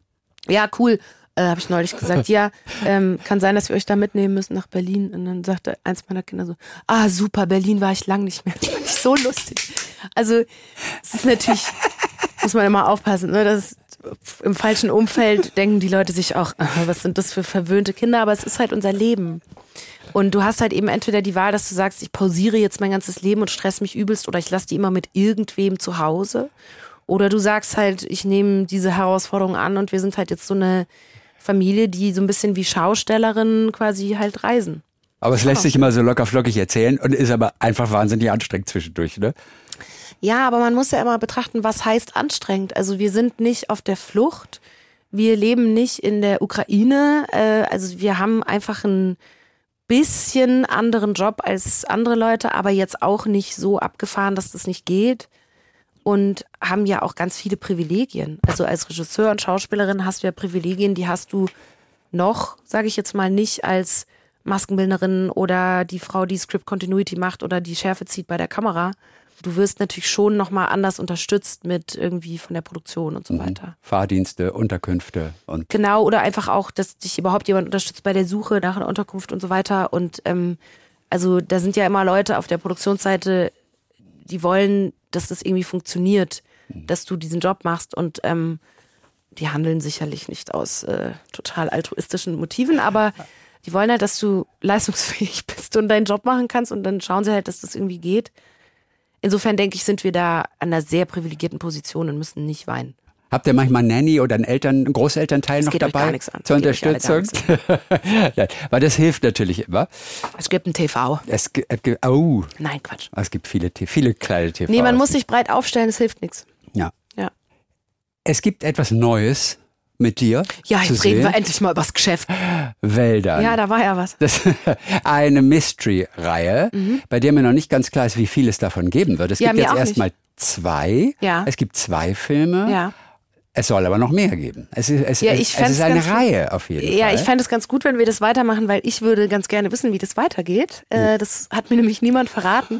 Ja, cool, äh, habe ich neulich gesagt. Ja, ähm, kann sein, dass wir euch da mitnehmen müssen nach Berlin. Und dann sagte eins meiner Kinder so, ah super, Berlin war ich lang nicht mehr. Das fand ich so lustig. Also es ist natürlich, muss man immer aufpassen, ne? Das im falschen Umfeld denken die Leute sich auch, ah, was sind das für verwöhnte Kinder, aber es ist halt unser Leben. Und du hast halt eben entweder die Wahl, dass du sagst, ich pausiere jetzt mein ganzes Leben und stress mich übelst oder ich lasse die immer mit irgendwem zu Hause. Oder du sagst halt, ich nehme diese Herausforderung an und wir sind halt jetzt so eine Familie, die so ein bisschen wie Schaustellerinnen quasi halt reisen. Aber es lässt sich immer so locker flockig erzählen und ist aber einfach wahnsinnig anstrengend zwischendurch, ne? Ja, aber man muss ja immer betrachten, was heißt anstrengend. Also wir sind nicht auf der Flucht, wir leben nicht in der Ukraine, äh, also wir haben einfach einen bisschen anderen Job als andere Leute, aber jetzt auch nicht so abgefahren, dass das nicht geht. Und haben ja auch ganz viele Privilegien. Also als Regisseur und Schauspielerin hast du ja Privilegien, die hast du noch, sage ich jetzt mal, nicht als Maskenbildnerin oder die Frau, die Script Continuity macht oder die Schärfe zieht bei der Kamera. Du wirst natürlich schon nochmal anders unterstützt mit irgendwie von der Produktion und so weiter. Fahrdienste, Unterkünfte und... Genau, oder einfach auch, dass dich überhaupt jemand unterstützt bei der Suche nach einer Unterkunft und so weiter. Und ähm, also da sind ja immer Leute auf der Produktionsseite, die wollen, dass das irgendwie funktioniert, dass du diesen Job machst und ähm, die handeln sicherlich nicht aus äh, total altruistischen Motiven, aber die wollen halt, dass du leistungsfähig bist und deinen Job machen kannst und dann schauen sie halt, dass das irgendwie geht. Insofern denke ich, sind wir da an einer sehr privilegierten Position und müssen nicht weinen. Habt ihr manchmal Nanny oder einen Eltern, einen Großelternteil das noch geht euch dabei gar nichts an. zur Das geht euch alle Unterstützung? gar nichts Ja, weil das hilft natürlich immer. Es gibt ein T V. Es gibt, oh, Nein, Quatsch. es gibt viele, viele kleine T Vs. Nee, man muss sich breit aufstellen, es hilft nichts. Ja. Ja. Es gibt etwas Neues mit dir. Ja, zu jetzt reden sehen. wir endlich mal über das Geschäft. Wäldern. Ja, da war ja was. Das eine Mystery-Reihe, mhm. bei der mir noch nicht ganz klar ist, wie viel es davon geben wird. Es Ja, gibt mir jetzt auch erstmal zwei. Ja. Es gibt zwei Filme. Ja. Es soll aber noch mehr geben. Es ist, es, Ja, es, ich es fänd's ist eine ganz Reihe gut. auf jeden Ja, Fall. ich fände es ganz gut, wenn wir das weitermachen, weil ich würde ganz gerne wissen, wie das weitergeht. Äh, das hat mir nämlich niemand verraten.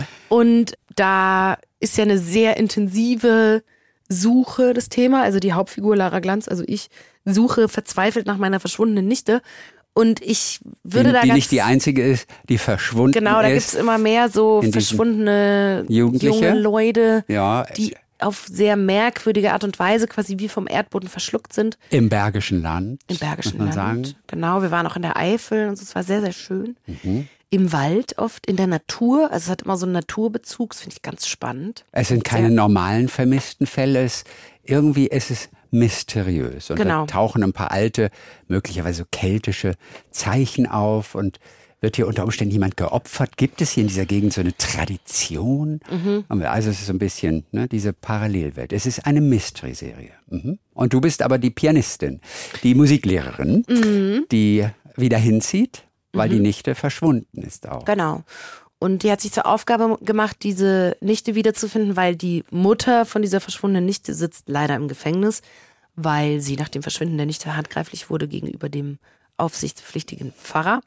Und da ist ja eine sehr intensive Suche das Thema. Also die Hauptfigur Lara Glanz, also ich, suche verzweifelt nach meiner verschwundenen Nichte. Und ich würde die, da die ganz... nicht die einzige ist, die verschwunden Genau, da ist. gibt es immer mehr so in diesem verschwundene Jugendliche? junge Leute, Ja. die auf sehr merkwürdige Art und Weise quasi wie vom Erdboden verschluckt sind. Im Bergischen Land. Im Bergischen muss man Land. sagen. Genau, wir waren auch in der Eifel und so, es war sehr, sehr schön. Mhm. Im Wald oft, in der Natur, also es hat immer so einen Naturbezug, das finde ich ganz spannend. Es sind keine Sehr- normalen vermissten Fälle. Es, irgendwie ist es mysteriös. Und Genau. da tauchen ein paar alte, möglicherweise so keltische Zeichen auf und wird hier unter Umständen jemand geopfert? Gibt es hier in dieser Gegend so eine Tradition? Mhm. Also es ist so ein bisschen ne, diese Parallelwelt. Es ist eine Mystery-Serie. Mhm. Und du bist aber die Pianistin, die Musiklehrerin, Mhm. die wieder hinzieht, weil die Nichte verschwunden ist auch. Genau. Und die hat sich zur Aufgabe gemacht, diese Nichte wiederzufinden, weil die Mutter von dieser verschwundenen Nichte sitzt leider im Gefängnis, weil sie nach dem Verschwinden der Nichte handgreiflich wurde gegenüber dem aufsichtspflichtigen Pfarrer.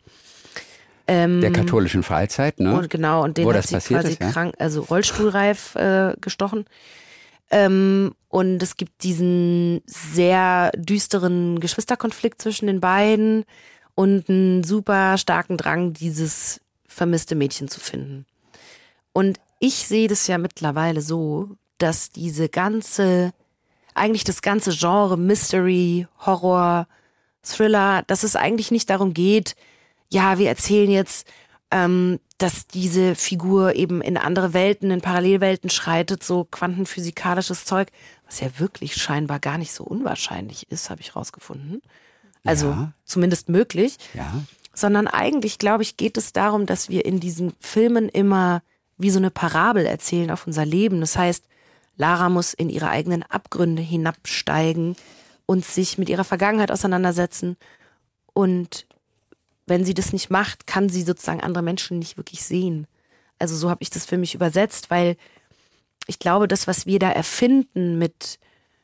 Ähm, der katholischen Freizeit, ne? Und genau, und den Wo hat das sie passiert quasi ist, ja? krank, also rollstuhlreif äh, gestochen. Ähm, und es gibt diesen sehr düsteren Geschwisterkonflikt zwischen den beiden und einen super starken Drang, dieses vermisste Mädchen zu finden. Und ich sehe das ja mittlerweile so, dass diese ganze, eigentlich das ganze Genre Mystery, Horror, Thriller, dass es eigentlich nicht darum geht, ja, wir erzählen jetzt, ähm, dass diese Figur eben in andere Welten, in Parallelwelten schreitet, so quantenphysikalisches Zeug, was ja wirklich scheinbar gar nicht so unwahrscheinlich ist, habe ich rausgefunden. Also Ja. zumindest möglich. Ja. Sondern eigentlich, glaube ich, geht es darum, dass wir in diesen Filmen immer wie so eine Parabel erzählen auf unser Leben. Das heißt, Lara muss in ihre eigenen Abgründe hinabsteigen und sich mit ihrer Vergangenheit auseinandersetzen. Und wenn sie das nicht macht, kann sie sozusagen andere Menschen nicht wirklich sehen. Also so habe ich das für mich übersetzt, weil ich glaube, das, was wir da erfinden mit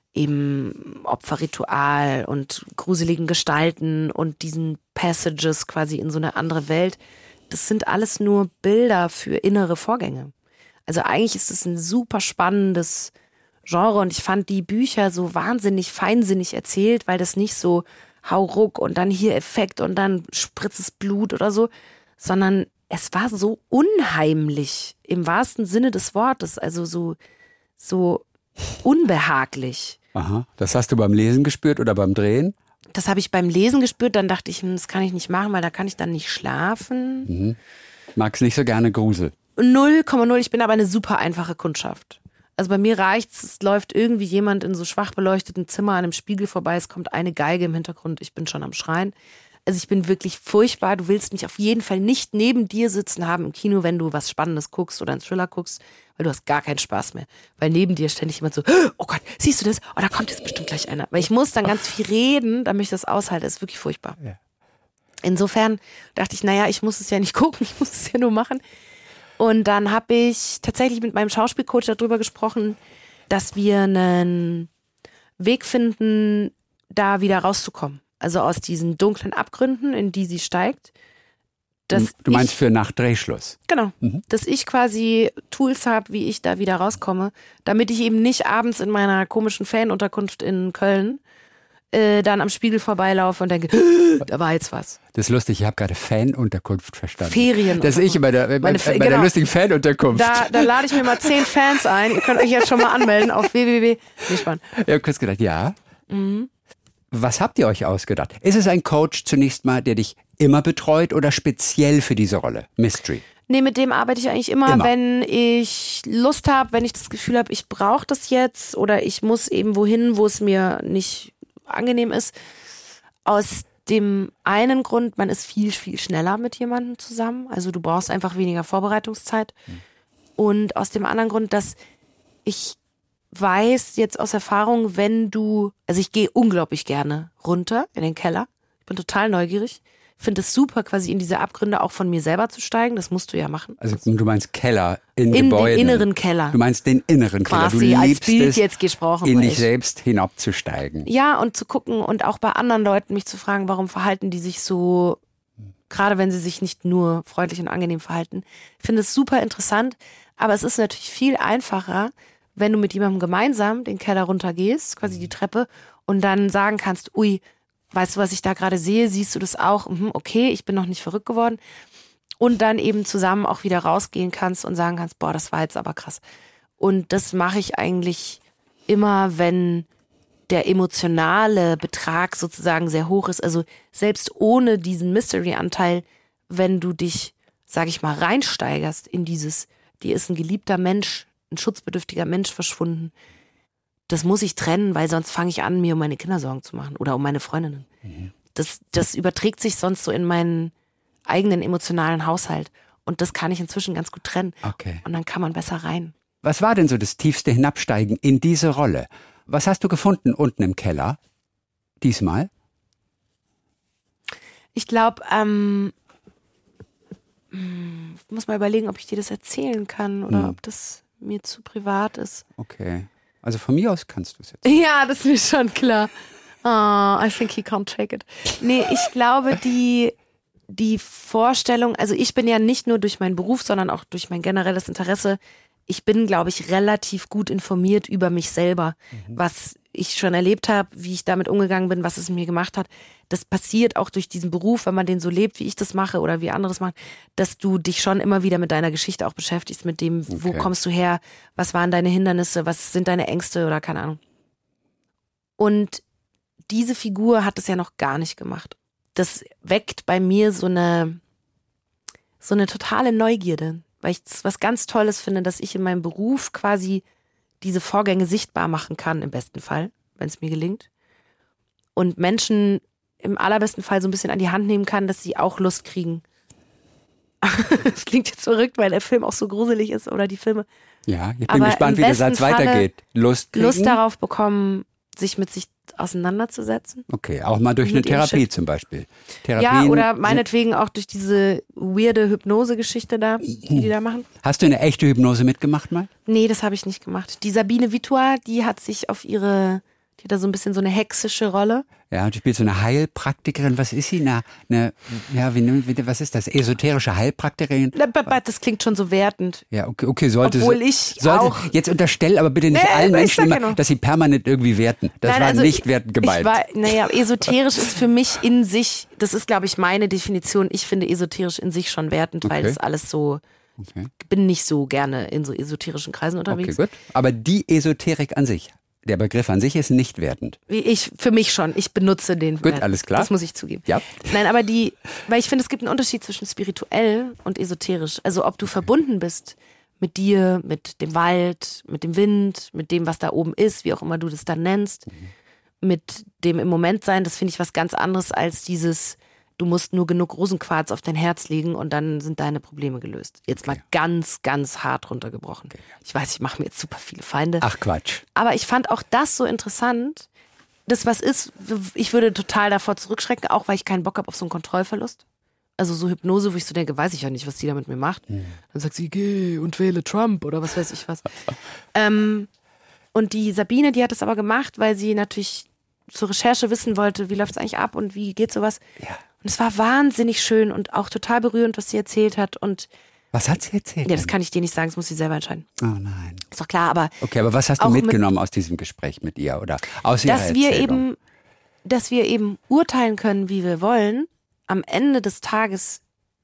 eben Opferritual und gruseligen Gestalten und diesen Passages quasi in so eine andere Welt, das sind alles nur Bilder für innere Vorgänge. Also eigentlich ist es ein super spannendes Genre und ich fand die Bücher so wahnsinnig feinsinnig erzählt, weil das nicht so Hauruck und dann hier Effekt und dann spritzt es Blut oder so, sondern es war so unheimlich im wahrsten Sinne des Wortes, also so, so unbehaglich. Aha. Das hast du beim Lesen gespürt oder beim Drehen? Das habe ich beim Lesen gespürt, dann dachte ich, das kann ich nicht machen, weil da kann ich dann nicht schlafen. Mhm. Magst nicht so gerne Grusel? null Komma null, ich bin aber eine super einfache Kundschaft. Also bei mir reicht's, es läuft irgendwie jemand in so schwach beleuchteten Zimmer an einem Spiegel vorbei, es kommt eine Geige im Hintergrund, ich bin schon am Schreien. Also ich bin wirklich furchtbar, du willst mich auf jeden Fall nicht neben dir sitzen haben im Kino, wenn du was Spannendes guckst oder einen Thriller guckst, weil du hast gar keinen Spaß mehr. Weil neben dir ständig jemand so, oh Gott, siehst du das? Oh, da kommt jetzt bestimmt gleich einer. Weil ich muss dann ganz viel reden, damit ich das aushalte, das ist wirklich furchtbar. Ja. Insofern dachte ich, naja, ich muss es ja nicht gucken, ich muss es ja nur machen. Und dann habe ich tatsächlich mit meinem Schauspielcoach darüber gesprochen, dass wir einen Weg finden, da wieder rauszukommen. Also aus diesen dunklen Abgründen, in die sie steigt. Dass Du meinst ich, für nach Drehschluss? Genau, Mhm. dass ich quasi Tools habe, wie ich da wieder rauskomme, damit ich eben nicht abends in meiner komischen Fanunterkunft in Köln äh, dann am Spiegel vorbeilaufe und denke, da war jetzt was. Das ist lustig, ich habe gerade Fanunterkunft verstanden. Ferien. Das ich bei der, bei, Meine bei Fa- der genau. lustigen Fanunterkunft. Da, da lade ich mir mal zehn Fans ein. Ihr könnt euch jetzt schon mal anmelden auf w w w. Nee, spannend. Ich habe kurz gedacht, ja. Mhm. Was habt ihr euch ausgedacht? Ist es ein Coach zunächst mal, der dich immer betreut oder speziell für diese Rolle? Mystery. Nee, mit dem arbeite ich eigentlich immer, Immer. wenn ich Lust habe, wenn ich das Gefühl habe, ich brauche das jetzt oder ich muss eben wohin, wo es mir nicht angenehm ist. Aus dem einen Grund, man ist viel, viel schneller mit jemandem zusammen. Also du brauchst einfach weniger Vorbereitungszeit. Hm. Und aus dem anderen Grund, dass ich weiß jetzt aus Erfahrung, wenn du, also ich gehe unglaublich gerne runter in den Keller. Ich bin total neugierig. Finde es super, quasi in diese Abgründe auch von mir selber zu steigen. Das musst du ja machen. Also du meinst Keller in, In Gebäuden. den inneren Keller. Du meinst den inneren Quasi Keller. Du als liebst Bild es, jetzt gesprochen. in weil dich ich- selbst hinabzusteigen. Ja, und zu gucken und auch bei anderen Leuten mich zu fragen, warum verhalten die sich so, gerade wenn sie sich nicht nur freundlich und angenehm verhalten. Ich finde es super interessant, aber es ist natürlich viel einfacher, wenn du mit jemandem gemeinsam den Keller runtergehst, quasi die Treppe, und dann sagen kannst, ui, weißt du, was ich da gerade sehe? Siehst du das auch? Mhm, okay, ich bin noch nicht verrückt geworden. Und dann eben zusammen auch wieder rausgehen kannst und sagen kannst, boah, das war jetzt aber krass. Und das mache ich eigentlich immer, wenn der emotionale Betrag sozusagen sehr hoch ist. Also selbst ohne diesen Mystery-Anteil, wenn du dich, sag ich mal, reinsteigerst in dieses, dir ist ein geliebter Mensch, ein schutzbedürftiger Mensch verschwunden. Das muss ich trennen, weil sonst fange ich an, mir um meine Kinder Sorgen zu machen oder um meine Freundinnen. Mhm. Das, das überträgt sich sonst so in meinen eigenen emotionalen Haushalt. Und das kann ich inzwischen ganz gut trennen. Okay. Und dann kann man besser rein. Was war denn so das tiefste Hinabsteigen in diese Rolle? Was hast du gefunden unten im Keller? Diesmal? Ich glaube, ähm, Ich muss mal überlegen, ob ich dir das erzählen kann oder Hm. ob das mir zu privat ist. Okay. Also von mir aus kannst du es jetzt. Ja, das ist mir schon klar. Oh, I think he can't take it. Nee, ich glaube, die, die Vorstellung, also ich bin ja nicht nur durch meinen Beruf, sondern auch durch mein generelles Interesse, ich bin, glaube ich, relativ gut informiert über mich selber, mhm. was ich schon erlebt habe, wie ich damit umgegangen bin, was es mit mir gemacht hat. Das passiert auch durch diesen Beruf, wenn man den so lebt, wie ich das mache oder wie andere das machen, dass du dich schon immer wieder mit deiner Geschichte auch beschäftigst, mit dem, okay. wo kommst du her, was waren deine Hindernisse, was sind deine Ängste oder keine Ahnung. Und diese Figur hat es ja noch gar nicht gemacht. Das weckt bei mir so eine, so eine totale Neugierde, weil ich es was ganz Tolles finde, dass ich in meinem Beruf quasi diese Vorgänge sichtbar machen kann, im besten Fall, wenn es mir gelingt. Und Menschen im allerbesten Fall so ein bisschen an die Hand nehmen kann, dass sie auch Lust kriegen. Das klingt jetzt verrückt, weil der Film auch so gruselig ist oder die Filme. Ja, ich bin gespannt, wie der Satz weitergeht. Lust kriegen? Lust darauf bekommen, sich mit sich auseinanderzusetzen. Okay, auch mal durch eine Therapie zum Beispiel. Ja, oder meinetwegen auch durch diese weirde Hypnose-Geschichte da, die die da machen. Hast du eine echte Hypnose mitgemacht mal? Nee, das habe ich nicht gemacht. Die Sabine Vitor, die hat sich auf ihre, die hat da so ein bisschen so eine hexische Rolle. Ja, die spielt so eine Heilpraktikerin. Was ist sie? Eine, eine ja, wie, wie, was ist das? Esoterische Heilpraktikerin? Das klingt schon so wertend. Ja, okay, okay, sollte Obwohl ich sollte, auch... Jetzt unterstell aber bitte nicht nee, allen Menschen immer, dass sie permanent irgendwie werten. Das Nein, war also nicht ich, wertend gemeint. Ich war, naja, esoterisch ist für mich in sich, das ist, glaube ich, meine Definition. Ich finde esoterisch in sich schon wertend, okay. weil das alles so... Okay. Ich bin nicht so gerne in so esoterischen Kreisen unterwegs. Okay, gut. Aber die Esoterik an sich... Der Begriff an sich ist nicht wertend. Ich, für mich schon. Ich benutze den. Gut, alles klar. Das muss ich zugeben. Ja. Nein, aber die, weil ich finde, es gibt einen Unterschied zwischen spirituell und esoterisch. Also ob du verbunden bist mit dir, mit dem Wald, mit dem Wind, mit dem, was da oben ist, wie auch immer du das dann nennst, mhm. mit dem im Moment sein, das finde ich was ganz anderes als dieses, du musst nur genug Rosenquarz auf dein Herz legen und dann sind deine Probleme gelöst. Jetzt okay. mal ganz, ganz hart runtergebrochen. Okay. Ich weiß, ich mache mir jetzt super viele Feinde. Ach Quatsch. Aber ich fand auch das so interessant, das was ist, ich würde total davor zurückschrecken, auch weil ich keinen Bock habe auf so einen Kontrollverlust. Also so Hypnose, wo ich so denke, weiß ich ja nicht, was die da mit mir macht. Mhm. Dann sagt sie, geh und wähle Trump oder was weiß ich was. ähm, und die Sabine, die hat das aber gemacht, weil sie natürlich zur Recherche wissen wollte, wie läuft es eigentlich ab und wie geht sowas. Ja. Und es war wahnsinnig schön und auch total berührend, was sie erzählt hat. Und was hat sie erzählt? Ja, das kann ich dir nicht sagen, das muss sie selber entscheiden. Oh nein. Ist doch klar, aber... Okay, aber was hast du mitgenommen mit, aus diesem Gespräch mit ihr oder aus ihrer dass wir Erzählung? eben, dass wir eben urteilen können, wie wir wollen, am Ende des Tages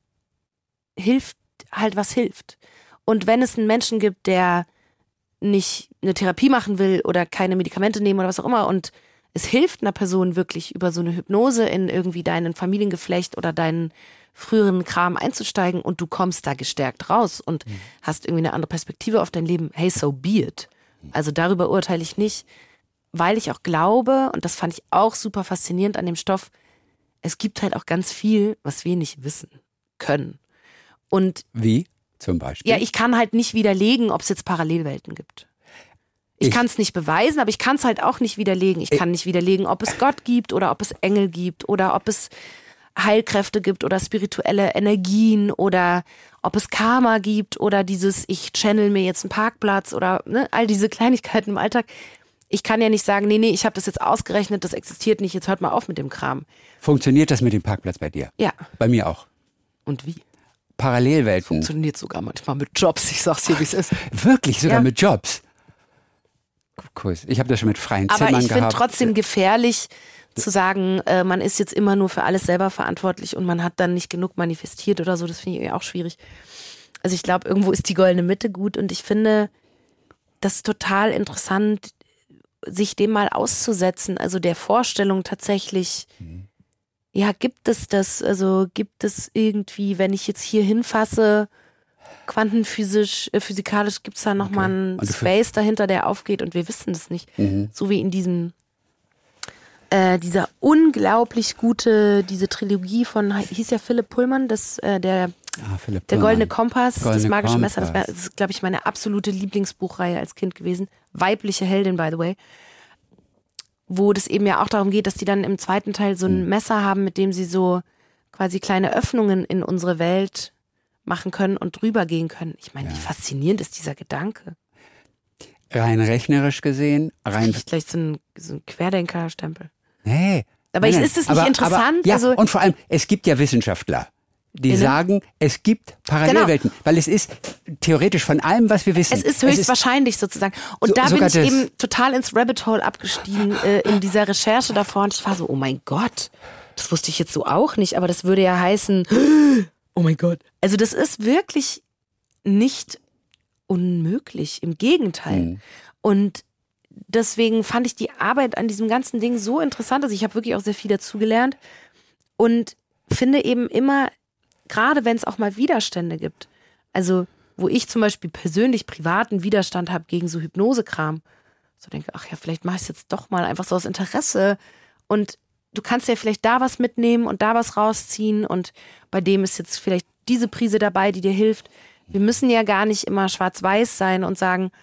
hilft halt, was hilft. Und wenn es einen Menschen gibt, der nicht eine Therapie machen will oder keine Medikamente nehmen oder was auch immer und es hilft einer Person wirklich über so eine Hypnose in irgendwie deinen Familiengeflecht oder deinen früheren Kram einzusteigen und du kommst da gestärkt raus und mhm. hast irgendwie eine andere Perspektive auf dein Leben. Hey, so be it. Also darüber urteile ich nicht, weil ich auch glaube, und das fand ich auch super faszinierend an dem Stoff, es gibt halt auch ganz viel, was wir nicht wissen können. Und wie zum Beispiel? Ja, ich kann halt nicht widerlegen, ob es jetzt Parallelwelten gibt. Ich, ich kann es nicht beweisen, aber ich kann es halt auch nicht widerlegen. Ich kann nicht widerlegen, ob es Gott gibt oder ob es Engel gibt oder ob es Heilkräfte gibt oder spirituelle Energien oder ob es Karma gibt oder dieses, ich channel mir jetzt einen Parkplatz oder ne, all diese Kleinigkeiten im Alltag. Ich kann ja nicht sagen, nee, nee, ich habe das jetzt ausgerechnet, das existiert nicht, jetzt hört mal auf mit dem Kram. Funktioniert das mit dem Parkplatz bei dir? Ja. Bei mir auch. Und wie? Parallelwelten. Funktioniert sogar manchmal mit Jobs, ich sag's dir, wie es ist. Wirklich, sogar ja. mit Jobs? Cool. Ich habe das schon mit freien Zimmern gehabt. Aber ich finde trotzdem gefährlich zu sagen, äh, man ist jetzt immer nur für alles selber verantwortlich und man hat dann nicht genug manifestiert oder so. Das finde ich auch schwierig. Also ich glaube, irgendwo ist die goldene Mitte gut und ich finde das total interessant, sich dem mal auszusetzen. Also der Vorstellung tatsächlich, mhm. ja, gibt es das? Also gibt es irgendwie, wenn ich jetzt hier hinfasse, quantenphysisch, äh, physikalisch gibt es da nochmal okay. einen also Space dahinter, der aufgeht und wir wissen das nicht. Mhm. So wie in diesem, äh, dieser unglaublich gute, diese Trilogie von, hieß ja Philipp Pullman, das, äh, der, ah, Philipp der Pullman. Goldene Kompass, Goldene das magische Kompass. Messer, das, wär, das ist, glaube ich, meine absolute Lieblingsbuchreihe als Kind gewesen. Weibliche Heldin, by the way. Wo das eben ja auch darum geht, dass die dann im zweiten Teil so ein mhm. Messer haben, mit dem sie so quasi kleine Öffnungen in unsere Welt machen können und drüber gehen können. Ich meine, Ja. wie faszinierend ist dieser Gedanke? Rein rechnerisch gesehen, rein... Vielleicht gleich so ein, so ein Querdenker-Stempel. Nee. Aber nein, nein. ist es nicht aber, interessant? Aber, ja, Also, und vor allem, es gibt ja Wissenschaftler, die Innen? sagen, es gibt Parallelwelten. Weil es ist theoretisch von allem, was wir wissen. es ist höchstwahrscheinlich sozusagen. Und So- da bin sogar ich das. eben total ins Rabbit Hole abgestiegen äh, in dieser Recherche davor. Und ich war so, oh mein Gott, das wusste ich jetzt so auch nicht. Aber das würde ja heißen, oh mein Gott. Also das ist wirklich nicht unmöglich. Im Gegenteil. Mhm. Und deswegen fand ich die Arbeit an diesem ganzen Ding so interessant. Also ich habe wirklich auch sehr viel dazugelernt. Und finde eben immer, gerade wenn es auch mal Widerstände gibt, also wo ich zum Beispiel persönlich privaten Widerstand habe gegen so Hypnosekram, so denke, ach ja, vielleicht mache ich es jetzt doch mal einfach so aus Interesse und du kannst ja vielleicht da was mitnehmen und da was rausziehen und bei dem ist jetzt vielleicht diese Prise dabei, die dir hilft. Wir müssen ja gar nicht immer schwarz-weiß sein und sagen,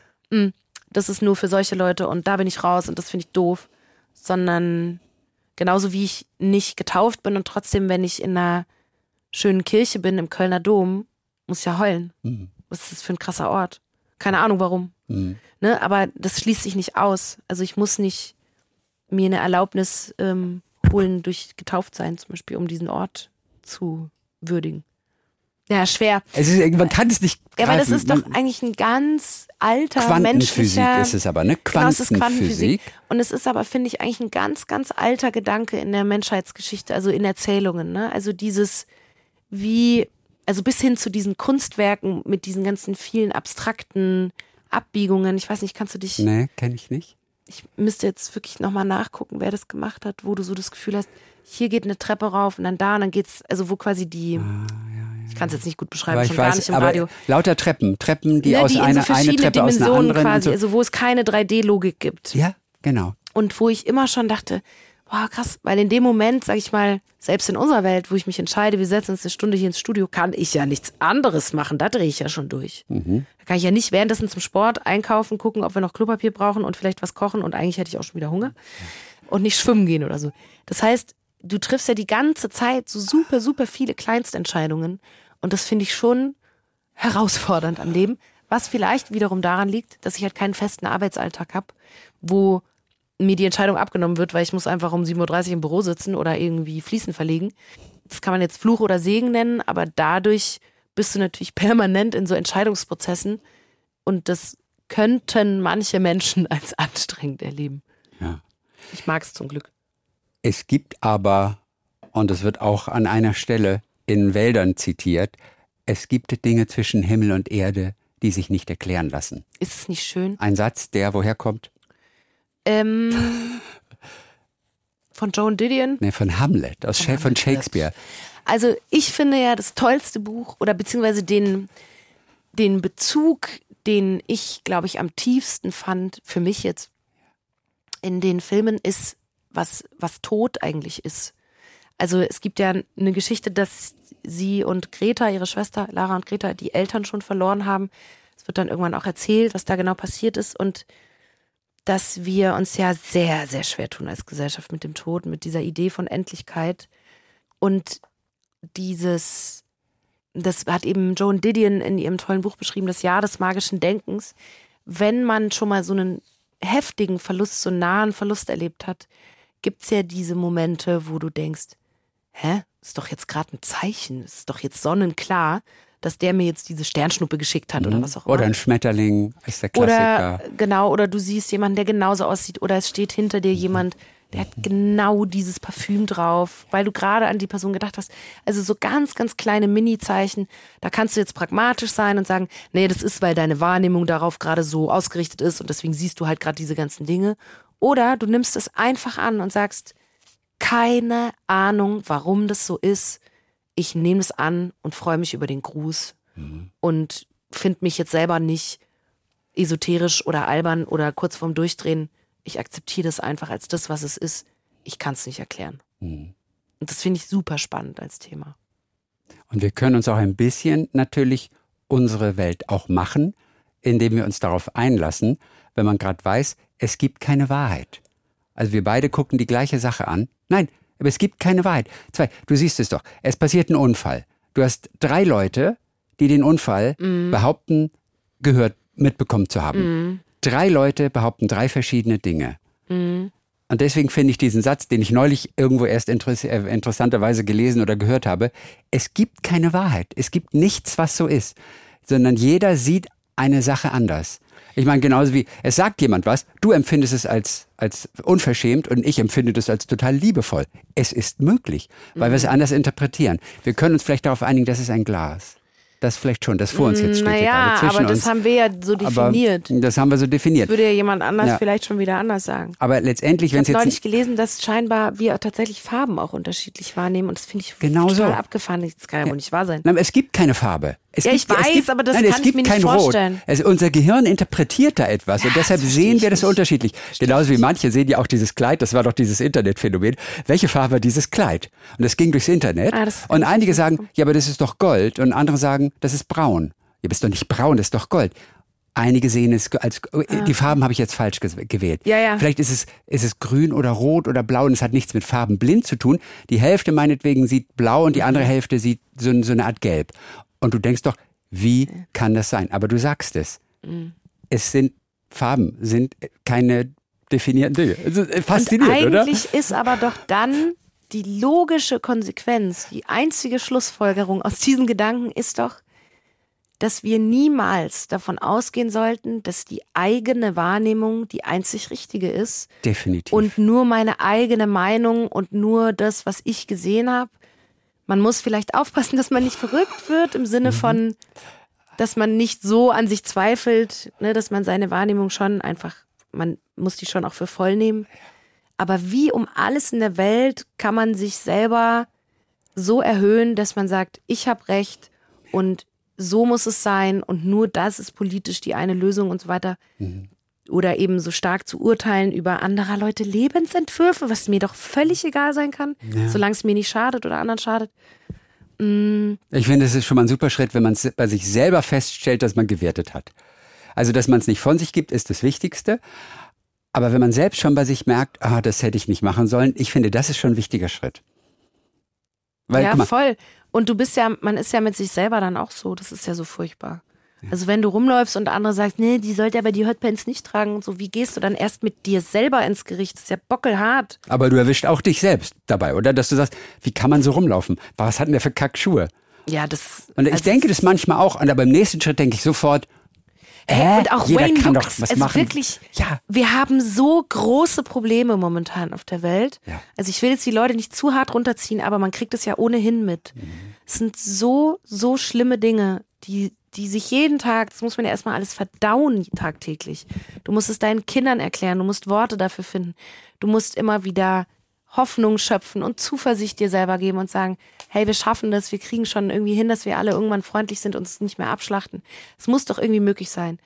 das ist nur für solche Leute und da bin ich raus und das finde ich doof, sondern genauso wie ich nicht getauft bin und trotzdem, wenn ich in einer schönen Kirche bin, im Kölner Dom, muss ich ja heulen. Mhm. Was ist das für ein krasser Ort? Keine Ahnung warum. Mhm. Ne? Aber das schließt sich nicht aus. Also ich muss nicht mir eine Erlaubnis ähm, holen durch getauft sein, zum Beispiel, um diesen Ort zu würdigen. Ja, schwer. Es ist, man kann es nicht Ja, aber das greifen. ist doch Man- eigentlich ein ganz alter, Quantenphysik menschlicher... ist es aber, ne? Genau, es ist Quantenphysik. Quantenphysik. Und es ist aber, finde ich, eigentlich ein ganz, ganz alter Gedanke in der Menschheitsgeschichte, also in Erzählungen. Ne? Also dieses, wie, also bis hin zu diesen Kunstwerken mit diesen ganzen vielen abstrakten Abbiegungen. Ich weiß nicht, kannst du dich... Nee, kenne ich nicht. Ich müsste jetzt wirklich nochmal nachgucken, wer das gemacht hat, wo du so das Gefühl hast, hier geht eine Treppe rauf und dann da und dann geht's, also wo quasi die... Ich kann es jetzt nicht gut beschreiben, Aber ich schon gar weiß, nicht im aber Radio. lauter Treppen, Treppen, die Ne, aus die in einer so eine verschiedene Treppe aus einer Dimensionen anderen. quasi, und so. also wo es keine drei D-Logik gibt. Ja, genau. Und wo ich immer schon dachte, boah, krass, weil in dem Moment, sag ich mal, selbst in unserer Welt, wo ich mich entscheide, wir setzen uns eine Stunde hier ins Studio, kann ich ja nichts anderes machen. Da drehe ich ja schon durch. Mhm. Da kann ich ja nicht währenddessen zum Sport einkaufen, gucken, ob wir noch Klopapier brauchen und vielleicht was kochen und eigentlich hätte ich auch schon wieder Hunger und nicht schwimmen gehen oder so. Das heißt, du triffst ja die ganze Zeit so super, super viele Kleinstentscheidungen und das finde ich schon herausfordernd am Leben, was vielleicht wiederum daran liegt, dass ich halt keinen festen Arbeitsalltag habe, wo mir die Entscheidung abgenommen wird, weil ich muss einfach um sieben Uhr dreißig im Büro sitzen oder irgendwie Fliesen verlegen. Das kann man jetzt Fluch oder Segen nennen, aber dadurch bist du natürlich permanent in so Entscheidungsprozessen und das könnten manche Menschen als anstrengend erleben. Ja. Ich mag es zum Glück. Es gibt aber, und es wird auch an einer Stelle in Wäldern zitiert, es gibt Dinge zwischen Himmel und Erde, die sich nicht erklären lassen. Ist es nicht schön? Ein Satz, der woher kommt? Ähm, von Joan Didion? Ne, von Hamlet, aus Sha- von Shakespeare. Also ich finde ja das tollste Buch oder beziehungsweise den, den Bezug, den ich, glaube ich, am tiefsten fand, für mich jetzt in den Filmen ist, was, was Tod eigentlich ist. Also es gibt ja eine Geschichte, dass sie und Greta, ihre Schwester Lara und Greta, die Eltern schon verloren haben. Es wird dann irgendwann auch erzählt, was da genau passiert ist und dass wir uns ja sehr, sehr schwer tun als Gesellschaft mit dem Tod, mit dieser Idee von Endlichkeit. Und dieses, das hat eben Joan Didion in ihrem tollen Buch beschrieben, das Jahr des magischen Denkens. Wenn man schon mal so einen heftigen Verlust, so einen nahen Verlust erlebt hat, gibt es ja diese Momente, wo du denkst, hä, ist doch jetzt gerade ein Zeichen, ist doch jetzt sonnenklar, dass der mir jetzt diese Sternschnuppe geschickt hat oder was auch immer. Oder ein Schmetterling ist der Klassiker. Oder genau, oder du siehst jemanden, der genauso aussieht, oder es steht hinter dir jemand, der hat genau dieses Parfüm drauf, weil du gerade an die Person gedacht hast. Also so ganz, ganz kleine Mini-Zeichen, da kannst du jetzt pragmatisch sein und sagen, nee, das ist, weil deine Wahrnehmung darauf gerade so ausgerichtet ist und deswegen siehst du halt gerade diese ganzen Dinge. Oder du nimmst es einfach an und sagst, keine Ahnung, warum das so ist. Ich nehme es an und freue mich über den Gruß mhm. und finde mich jetzt selber nicht esoterisch oder albern oder kurz vorm Durchdrehen. Ich akzeptiere das einfach als das, was es ist. Ich kann es nicht erklären. Mhm. Und das finde ich super spannend als Thema. Und wir können uns auch ein bisschen natürlich unsere Welt auch machen, indem wir uns darauf einlassen, wenn man gerade weiß, es gibt keine Wahrheit. Also wir beide gucken die gleiche Sache an. Nein, aber es gibt keine Wahrheit. Zwei, du siehst es doch. Es passiert ein Unfall. Du hast drei Leute, die den Unfall mm. behaupten, gehört, mitbekommen zu haben. Mm. Drei Leute behaupten drei verschiedene Dinge. Mm. Und deswegen finde ich diesen Satz, den ich neulich irgendwo erst interess- äh, interessanterweise gelesen oder gehört habe, es gibt keine Wahrheit. Es gibt nichts, was so ist, sondern jeder sieht eine Sache anders. Ich meine, genauso wie, es sagt jemand was, du empfindest es als, als unverschämt und ich empfinde das als total liebevoll. Es ist möglich, weil mhm. wir es anders interpretieren. Wir können uns vielleicht darauf einigen, das ist ein Glas. Das vielleicht schon, das vor uns jetzt steht. Naja, aber das uns. haben wir ja so definiert. Aber das haben wir so definiert. Das würde ja jemand anders ja. vielleicht schon wieder anders sagen. Aber letztendlich, wenn es jetzt... Ich habe neulich gelesen, dass scheinbar wir tatsächlich Farben auch unterschiedlich wahrnehmen und das finde ich genau total so. abgefahren. Das kann ja wohl nicht wahr sein. Nein, es gibt keine Farbe. Es ja, gibt, ich weiß, es gibt, aber das nein, kann es ich gibt mir nicht kein vorstellen. Rot. Also unser Gehirn interpretiert da etwas ja, und deshalb sehen wir das so unterschiedlich. Genauso wie manche sehen ja auch dieses Kleid, das war doch dieses Internetphänomen. Welche Farbe hat dieses Kleid? Und das ging durchs Internet ah, und einige sagen, ja, aber das ist doch Gold und andere sagen, das ist braun. Ja, bist doch nicht braun, das ist doch Gold. Einige sehen es als, ah. die Farben habe ich jetzt falsch gewählt. Ja, ja. Vielleicht ist es, ist es grün oder rot oder blau und es hat nichts mit farbenblind zu tun. Die Hälfte meinetwegen sieht blau und die andere Hälfte sieht so, so eine Art gelb. Und du denkst doch, wie kann das sein? Aber du sagst es. Mhm. Es sind Farben, sind keine definierten Dinge. Es ist faszinierend, und oder? Eigentlich ist aber doch dann die logische Konsequenz, die einzige Schlussfolgerung aus diesen Gedanken ist doch, dass wir niemals davon ausgehen sollten, dass die eigene Wahrnehmung die einzig richtige ist. Definitiv. Und nur meine eigene Meinung und nur das, was ich gesehen habe. Man muss vielleicht aufpassen, dass man nicht verrückt wird im Sinne mhm. von, dass man nicht so an sich zweifelt, ne, dass man seine Wahrnehmung schon einfach, man muss die schon auch für voll nehmen. Aber wie um alles in der Welt kann man sich selber so erhöhen, dass man sagt, ich habe Recht und so muss es sein und nur das ist politisch die eine Lösung und so weiter. Mhm. Oder eben so stark zu urteilen über anderer Leute Lebensentwürfe, was mir doch völlig egal sein kann, ja. solange es mir nicht schadet oder anderen schadet. Mm. Ich finde, es ist schon mal ein super Schritt, wenn man es bei sich selber feststellt, dass man gewertet hat. Also, dass man es nicht von sich gibt, ist das Wichtigste. Aber wenn man selbst schon bei sich merkt, ah, das hätte ich nicht machen sollen, ich finde, das ist schon ein wichtiger Schritt. Weil, ja, guck mal, voll. Und du bist ja, man ist ja mit sich selber dann auch so, das ist ja so furchtbar. Ja. Also wenn du rumläufst und der andere sagt, nee, die sollte aber die Hotpants nicht tragen und so, wie gehst du dann erst mit dir selber ins Gericht? Das ist ja bockelhart. Aber du erwischt auch dich selbst dabei, oder? Dass du sagst, wie kann man so rumlaufen? Was hat denn der für Kackschuhe? Ja, das... Und ich also denke das manchmal auch, aber im nächsten Schritt denke ich sofort, Hey, und auch Jeder Wayne kann Lux, doch was also machen. wirklich, ja. wir haben so große Probleme momentan auf der Welt. Ja. Also ich will jetzt die Leute nicht zu hart runterziehen, aber man kriegt es ja ohnehin mit. Mhm. Es sind so, so schlimme Dinge, die, die sich jeden Tag, das muss man ja erstmal alles verdauen tagtäglich. Du musst es deinen Kindern erklären, du musst Worte dafür finden. Du musst immer wieder Hoffnung schöpfen und Zuversicht dir selber geben und sagen, hey, wir schaffen das, wir kriegen schon irgendwie hin, dass wir alle irgendwann freundlich sind und uns nicht mehr abschlachten. Es muss doch irgendwie möglich sein.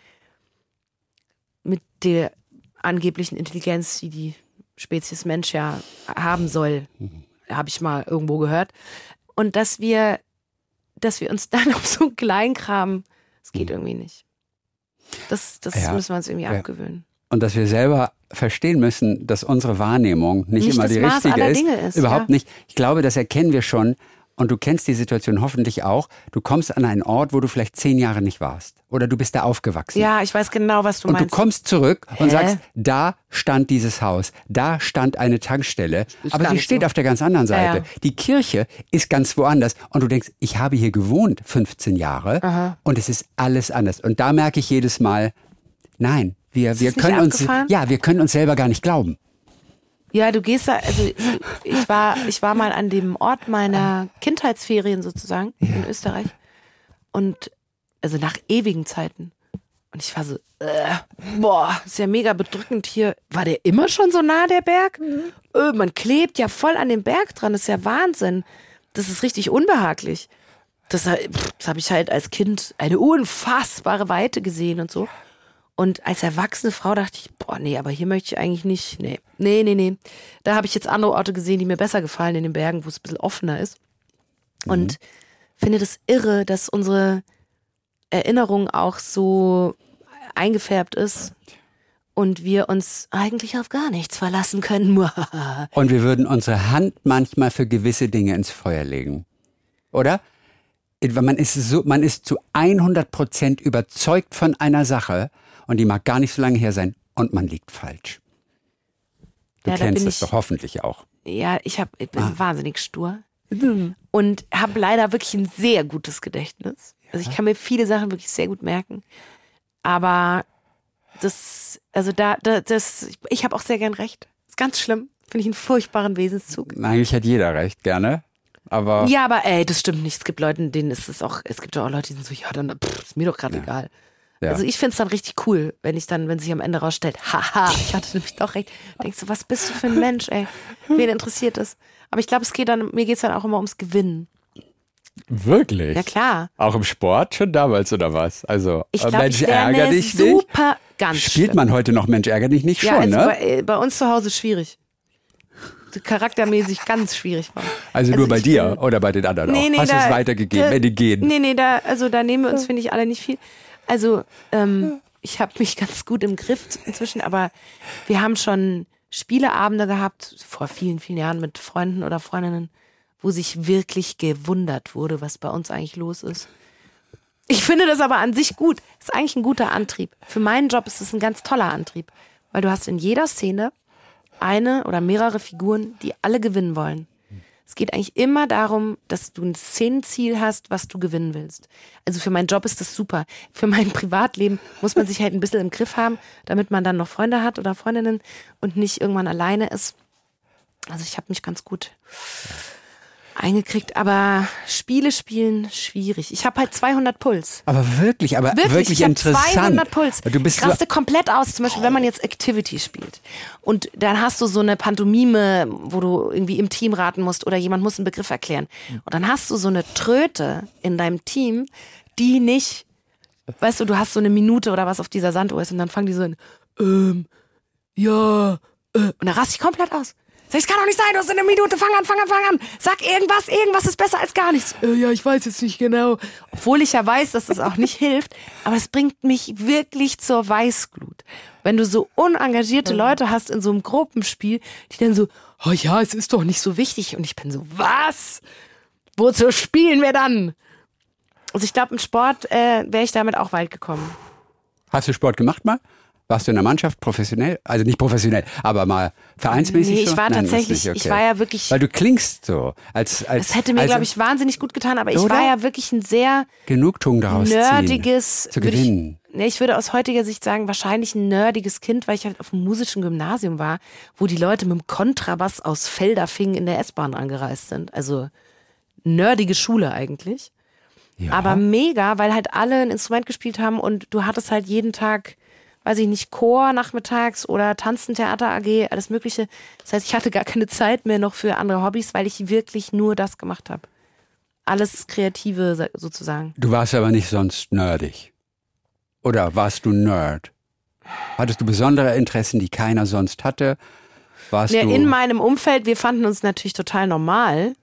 Mit der angeblichen Intelligenz, die die Spezies Mensch ja haben soll, mhm. habe ich mal irgendwo gehört. Und dass wir, dass wir uns dann auf so einen Kleinkram, das geht mhm. irgendwie nicht. Das, das ja. müssen wir uns irgendwie ja. abgewöhnen. Und dass wir selber verstehen müssen, dass unsere Wahrnehmung nicht, nicht immer die Maß richtige ist. Dinge ist. Überhaupt ja. nicht. Ich glaube, das erkennen wir schon. Und du kennst die Situation hoffentlich auch. Du kommst an einen Ort, wo du vielleicht zehn Jahre nicht warst. Oder du bist da aufgewachsen. Ja, ich weiß genau, was du und meinst. Und du kommst zurück Hä? und sagst, da stand dieses Haus, da stand eine Tankstelle. Ist aber sie steht so. auf der ganz anderen Seite. Ja, ja. Die Kirche ist ganz woanders. Und du denkst, ich habe hier gewohnt fünfzehn Jahre. Aha. Und es ist alles anders. Und da merke ich jedes Mal, nein, wir, wir können uns, ja, wir können uns selber gar nicht glauben. Ja, du gehst da, also ich war, ich war mal an dem Ort meiner Kindheitsferien sozusagen ja. in Österreich und also nach ewigen Zeiten und ich war so, äh, boah, ist ja mega bedrückend hier. War der immer schon so nah, der Berg? Mhm. Öh, man klebt ja voll an dem Berg dran, das ist ja Wahnsinn. Das ist richtig unbehaglich. Das, das habe ich halt als Kind eine unfassbare Weite gesehen und so. Und als erwachsene Frau dachte ich, boah, nee, aber hier möchte ich eigentlich nicht, nee, nee, nee, nee. Da habe ich jetzt andere Orte gesehen, die mir besser gefallen in den Bergen, wo es ein bisschen offener ist. Mhm. Und finde das irre, dass unsere Erinnerung auch so eingefärbt ist und wir uns eigentlich auf gar nichts verlassen können. Und wir würden unsere Hand manchmal für gewisse Dinge ins Feuer legen, oder? man ist so, man ist zu hundert Prozent überzeugt von einer Sache und die mag gar nicht so lange her sein und man liegt falsch. Du Ja, da kennst bin das ich- doch hoffentlich auch. Ja, ich, hab, ich bin Ah. wahnsinnig stur und habe leider wirklich ein sehr gutes Gedächtnis. Also ich kann mir viele Sachen wirklich sehr gut merken. Aber das, also da, da das, ich habe auch sehr gern recht. Ist ganz schlimm. Finde ich einen furchtbaren Wesenszug. Eigentlich hat jeder recht, gerne. Aber Ja, aber ey, das stimmt nicht. Es gibt Leute, denen ist es auch, es gibt ja auch Leute, die sind so, ja, dann pff, ist mir doch gerade egal. ja. Also ich finde es dann richtig cool, wenn ich dann, wenn sich am Ende rausstellt, haha, ich hatte nämlich doch recht. Denkst du, was bist du für ein Mensch, ey? Wen interessiert das? Aber ich glaube, es geht dann, mir geht es dann auch immer ums Gewinnen. wirklich? Ja klar. Auch im Sport schon damals oder was? Also Ich äh, glaube, Mensch, ich wäre ärger eine dich nicht. super, ganz Spielt schlimm. man heute noch Mensch, ärger dich nicht Ja, schon, also ne? bei, äh, bei uns zu Hause schwierig. Charaktermäßig ganz schwierig war. Also, nur bei ich dir bin- oder bei den anderen Nee, auch? nee, Hast du da- es weitergegeben, da- wenn die gehen? Nee, nee, da, also da nehmen wir uns, finde ich, alle nicht viel. Also, ähm, ich habe mich ganz gut im Griff inzwischen, aber wir haben schon Spieleabende gehabt, vor vielen, vielen Jahren mit Freunden oder Freundinnen, wo sich wirklich gewundert wurde, was bei uns eigentlich los ist. Ich finde das aber an sich gut. Ist eigentlich ein guter Antrieb. Für meinen Job ist es ein ganz toller Antrieb, weil du hast in jeder Szene eine oder mehrere Figuren, die alle gewinnen wollen. Es geht eigentlich immer darum, dass du ein Szenenziel hast, was du gewinnen willst. Also für meinen Job ist das super. Für mein Privatleben muss man sich halt ein bisschen im Griff haben, damit man dann noch Freunde hat oder Freundinnen und nicht irgendwann alleine ist. Also ich habe mich ganz gut eingekriegt, aber Spiele spielen schwierig. Ich habe halt zweihundert Puls. Aber wirklich, aber Wirklich, wirklich, ich habe interessant. zweihundert Puls. Du bist ich so, raste komplett aus, zum Beispiel, wenn man jetzt Activity spielt. Und dann hast du so eine Pantomime, wo du irgendwie im Team raten musst oder jemand muss einen Begriff erklären. Und dann hast du so eine Tröte in deinem Team, die nicht, weißt du, du hast so eine Minute oder was auf dieser Sanduhr ist und dann fangen die so an, ähm, ja, äh, und dann raste ich komplett aus. Sag ich, es kann doch nicht sein, du hast eine Minute, fang an, fang an, fang an. Sag irgendwas, irgendwas ist besser als gar nichts. Äh, ja, ich weiß jetzt nicht genau. Obwohl ich ja weiß, dass das auch nicht hilft, aber es bringt mich wirklich zur Weißglut. Wenn du so unengagierte Leute hast in so einem Gruppenspiel, die dann so, oh ja, es ist doch nicht so wichtig. Und ich bin so, was? Wozu spielen wir dann? Also ich glaube, im Sport äh, wäre ich damit auch weit gekommen. hast du Sport gemacht mal? Warst du in der Mannschaft professionell? Also nicht professionell, aber mal vereinsmäßig? Nee, ich so? war Nein, das tatsächlich, nicht, ich okay. war ja wirklich, Weil du klingst so, als, als es hätte mir, als glaube ich, wahnsinnig gut getan, aber ich Oder? war ja wirklich ein sehr Genugtuung daraus nerdiges, ziehen, zu würde gewinnen. Ich, nee, ich würde aus heutiger Sicht sagen, wahrscheinlich ein nerdiges Kind, weil ich halt auf einem musischen Gymnasium war, wo die Leute mit dem Kontrabass aus Felderfingen in der S-Bahn angereist sind. Also nerdige Schule eigentlich. Ja. Aber mega, weil halt alle ein Instrument gespielt haben und du hattest halt jeden Tag, weiß ich nicht, Chor nachmittags oder Tanzen, Theater A G, alles mögliche. Das heißt, ich hatte gar keine Zeit mehr noch für andere Hobbys, weil ich wirklich nur das gemacht habe. Alles Kreative sozusagen. Du warst aber nicht sonst nerdig. Oder warst du Nerd? Hattest du besondere Interessen, die keiner sonst hatte? Warst Ja, du in meinem Umfeld, wir fanden uns natürlich total normal,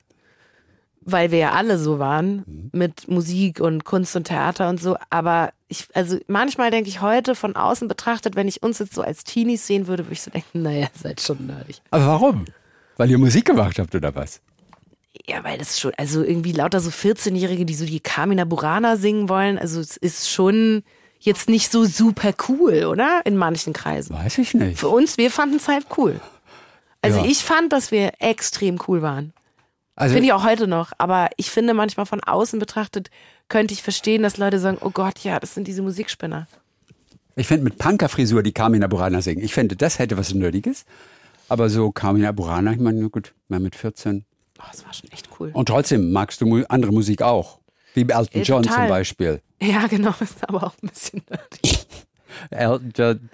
weil wir ja alle so waren, mit Musik und Kunst und Theater und so. Aber ich, also manchmal denke ich heute von außen betrachtet, wenn ich uns jetzt so als Teenies sehen würde, würde ich so denken, naja, seid schon nerdig. Aber warum? Weil ihr Musik gemacht habt oder was? Ja, weil das schon, also irgendwie lauter so vierzehnjährige, die so die Carmina Burana singen wollen, also es ist schon jetzt nicht so super cool, oder? In manchen Kreisen. Weiß ich nicht. Für uns, wir fanden es halt cool. Also Ja. ich fand, dass wir extrem cool waren. Also, Finde ich auch heute noch. Aber ich finde manchmal von außen betrachtet, könnte ich verstehen, dass Leute sagen, oh Gott, ja, das sind diese Musikspinner. ich fände mit Punkerfrisur die Carmina Burana singen. Ich fände, das hätte was Nerdiges. Aber so Carmina Burana, ich meine, na gut, mal mit vierzehn. Oh, das war schon echt cool. Und trotzdem magst du mu- andere Musik auch. Wie Elton Ja, John total. zum Beispiel. Ja, genau, ist aber auch ein bisschen nerdig. Elton John.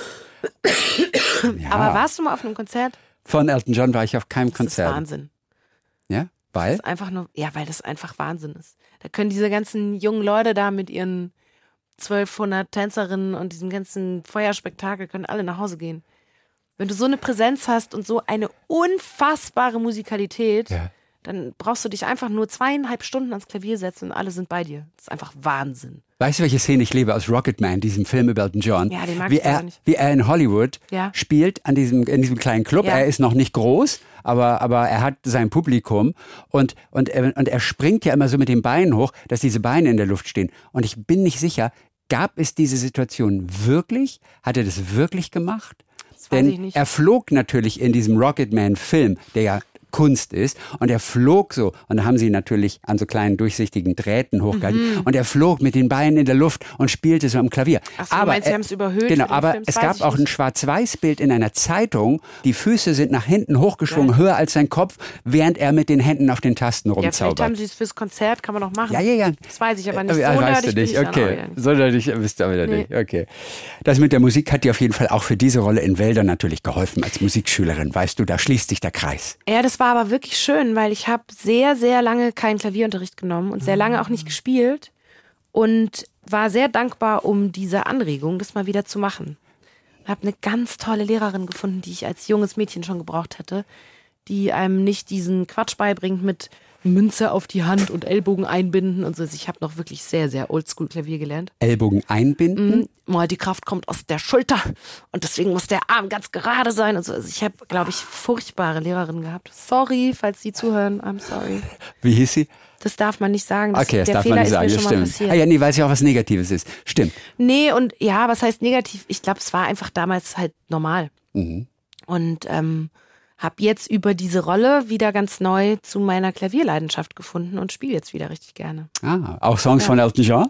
Ja. Aber warst du mal auf einem Konzert? Von Elton John war ich auf keinem Das ist Konzert. Wahnsinn. Ja? Das Weil? ist einfach nur, ja, weil das einfach Wahnsinn ist. Da können diese ganzen jungen Leute da mit ihren zwölfhundert Tänzerinnen und diesem ganzen Feuerspektakel können alle nach Hause gehen. Wenn du so eine Präsenz hast und so eine unfassbare Musikalität, Ja. dann brauchst du dich einfach nur zweieinhalb Stunden ans Klavier setzen und alle sind bei dir. Das ist einfach Wahnsinn. Weißt du, welche Szene ich liebe aus Rocketman, diesem Film über Elton John? Ja, den mag wie ich gar er, nicht. Wie er in Hollywood Ja. spielt an diesem, in diesem kleinen Club. Ja. Er ist noch nicht groß, aber, aber er hat sein Publikum und, und, er, und er springt ja immer so mit den Beinen hoch, dass diese Beine in der Luft stehen. Und ich bin nicht sicher, gab es diese Situation wirklich? Hat er das wirklich gemacht? Das weiß Denn ich nicht. er flog natürlich in diesem Rocketman-Film, der ja Kunst ist, und er flog so, und da haben sie ihn natürlich an so kleinen durchsichtigen Drähten hochgehalten, Mhm. und er flog mit den Beinen in der Luft und spielte so am Klavier. Ach so, du meinst, sie er- haben es überhöht Genau, für den aber Film? Das es weiß gab ich auch ein nicht. Schwarz-Weiß-Bild in einer Zeitung, die Füße sind nach hinten hochgeschwungen, Ja. höher als sein Kopf, während er mit den Händen auf den Tasten Ja, vielleicht haben rumzaubert. sie es fürs Konzert, kann man doch machen. Ja, ja, ja. Das weiß ich aber nicht. Äh, So weißt nerdig du bin nicht, ich dann auch okay. wieder nicht. So nerdig bist du aber wieder Nee. nicht, okay. Das mit der Musik hat dir auf jeden Fall auch für diese Rolle in Wäldern natürlich geholfen als Musikschülerin. Weißt du, da schließt sich der Kreis. Ja, das war aber wirklich schön, weil ich habe sehr, sehr lange keinen Klavierunterricht genommen und sehr lange auch nicht gespielt und war sehr dankbar um diese Anregung, das mal wieder zu machen. Ich habe eine ganz tolle Lehrerin gefunden, die ich als junges Mädchen schon gebraucht hätte, die einem nicht diesen Quatsch beibringt mit Münze auf die Hand und Ellbogen einbinden und so. Also ich habe noch wirklich sehr, sehr oldschool Klavier gelernt. Ellbogen einbinden. Mhm. Mal die Kraft kommt aus der Schulter und deswegen muss der Arm ganz gerade sein und so. Also ich habe, glaube ich, furchtbare Lehrerinnen gehabt. Sorry, falls Sie zuhören. I'm sorry. Wie hieß sie? Das darf man nicht sagen. Das, Okay, das der darf Fehler man nicht ist sagen, mir das schon mal stimmt. passiert. Ah ja, nee, weil es ja auch was Negatives ist. Stimmt. Nee, und ja, was heißt negativ? Ich glaube, es war einfach damals halt normal. Mhm. Und ähm, habe jetzt über diese Rolle wieder ganz neu zu meiner Klavierleidenschaft gefunden und spiele jetzt wieder richtig gerne. Ah, auch Songs Ja. von Elton John?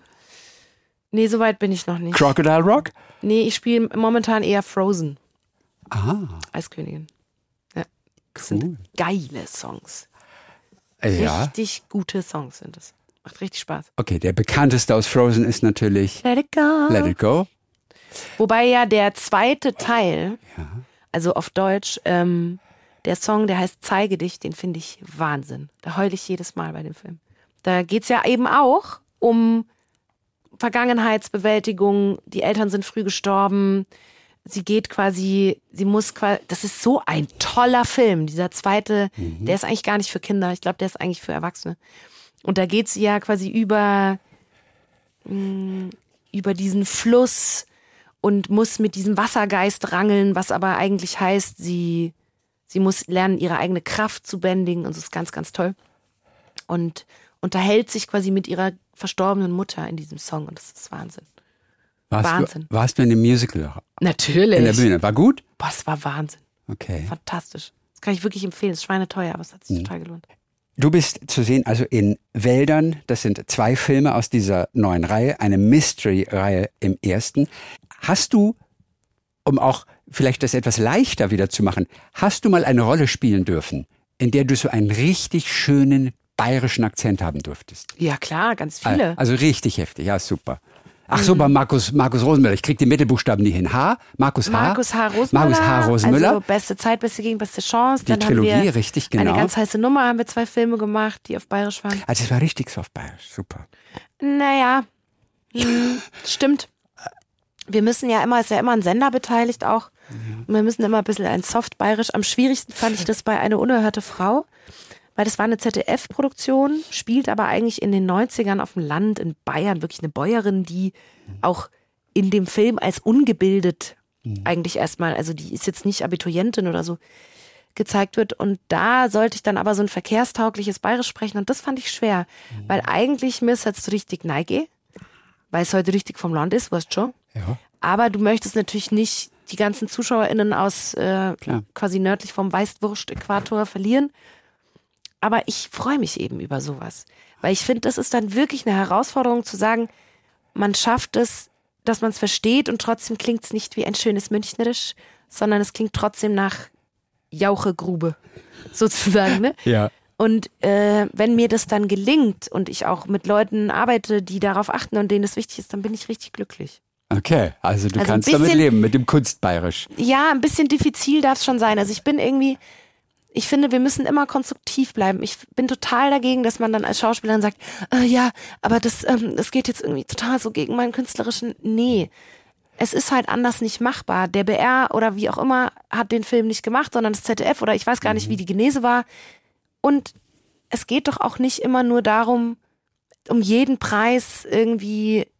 Nee, so weit bin ich noch nicht. Crocodile Rock? Nee, ich spiele momentan eher Frozen. Aha. Eiskönigin. Ja. Das Cool. sind geile Songs. Äh, Ja. Richtig gute Songs sind es. Macht richtig Spaß. Okay, der bekannteste aus Frozen ist natürlich Let it go. Let It Go. Wobei ja der zweite Teil, Ja. also auf Deutsch, ähm, der Song, der heißt Zeige dich, den finde ich Wahnsinn. Da heule ich jedes Mal bei dem Film. Da geht's ja eben auch um Vergangenheitsbewältigung. Die Eltern sind früh gestorben. Sie geht quasi, sie muss quasi, das ist so ein toller Film. Dieser zweite, Mhm. der ist eigentlich gar nicht für Kinder. Ich glaube, der ist eigentlich für Erwachsene. Und da geht sie ja quasi über, mh, über diesen Fluss und muss mit diesem Wassergeist rangeln, was aber eigentlich heißt, sie, sie muss lernen, ihre eigene Kraft zu bändigen und das ist ganz, ganz toll. Und unterhält sich quasi mit ihrer verstorbenen Mutter in diesem Song und das ist Wahnsinn. Warst Wahnsinn. Du, warst du in dem Musical Natürlich. in der Bühne? War gut? Boah, es war Wahnsinn. Okay. Fantastisch. Das kann ich wirklich empfehlen. Es ist schweineteuer, aber es hat sich Mhm. total gelohnt. Du bist zu sehen also in Wäldern. Das sind zwei Filme aus dieser neuen Reihe, eine Mystery-Reihe im ersten. Hast du, um auch vielleicht das etwas leichter wieder zu machen, hast du mal eine Rolle spielen dürfen, in der du so einen richtig schönen bayerischen Akzent haben durftest? Ja, klar, ganz viele. Also richtig heftig, ja, super. Ach so, bei Markus, Markus Rosenmüller. Ich krieg die Mittelbuchstaben nie hin. H, Markus H. Markus H. Rosenmüller. Markus H. Rosenmüller. Also beste Zeit, beste Gegend, beste Chance. Die Dann Trilogie, haben wir richtig, genau. Eine ganz heiße Nummer, haben wir zwei Filme gemacht, die auf Bayerisch waren. Also es war richtig so auf bayerisch, super. Naja, hm, stimmt. Wir müssen ja immer, ist ja immer ein Sender beteiligt auch. Und wir müssen immer ein bisschen ein Soft-Bayerisch. Am schwierigsten fand ich das bei Eine unerhörte Frau, weil das war eine Z D F-Produktion, spielt aber eigentlich in den neunzigern auf dem Land in Bayern, wirklich eine Bäuerin, die auch in dem Film als ungebildet eigentlich erstmal, also die ist jetzt nicht Abiturientin oder so, gezeigt wird. Und da sollte ich dann aber so ein verkehrstaugliches Bayerisch sprechen und das fand ich schwer, weil eigentlich mir ist jetzt richtig neige, weil es heute richtig vom Land ist, weißt schon. Ja. Aber du möchtest natürlich nicht die ganzen ZuschauerInnen aus äh, Klar. quasi nördlich vom Weißwurst-Äquator verlieren. Aber ich freue mich eben über sowas. Weil ich finde, das ist dann wirklich eine Herausforderung zu sagen, man schafft es, dass man es versteht und trotzdem klingt es nicht wie ein schönes Münchnerisch, sondern es klingt trotzdem nach Jauchegrube, sozusagen. Ne? Ja. Und äh, wenn mir das dann gelingt und ich auch mit Leuten arbeite, die darauf achten und denen das wichtig ist, dann bin ich richtig glücklich. Okay, also du Also ein kannst damit bisschen- leben, mit dem Kunstbayerisch. Ja, ein bisschen diffizil darf es schon sein. Also ich bin irgendwie, ich finde, wir müssen immer konstruktiv bleiben. Ich bin total dagegen, dass man dann als Schauspielerin sagt, äh, ja, aber das, ähm, das geht jetzt irgendwie total so gegen meinen künstlerischen. Nee, es ist halt anders nicht machbar. Der B R oder wie auch immer hat den Film nicht gemacht, sondern das Z D F oder ich weiß gar nicht, wie die Genese war. Und es geht doch auch nicht immer nur darum, um jeden Preis irgendwie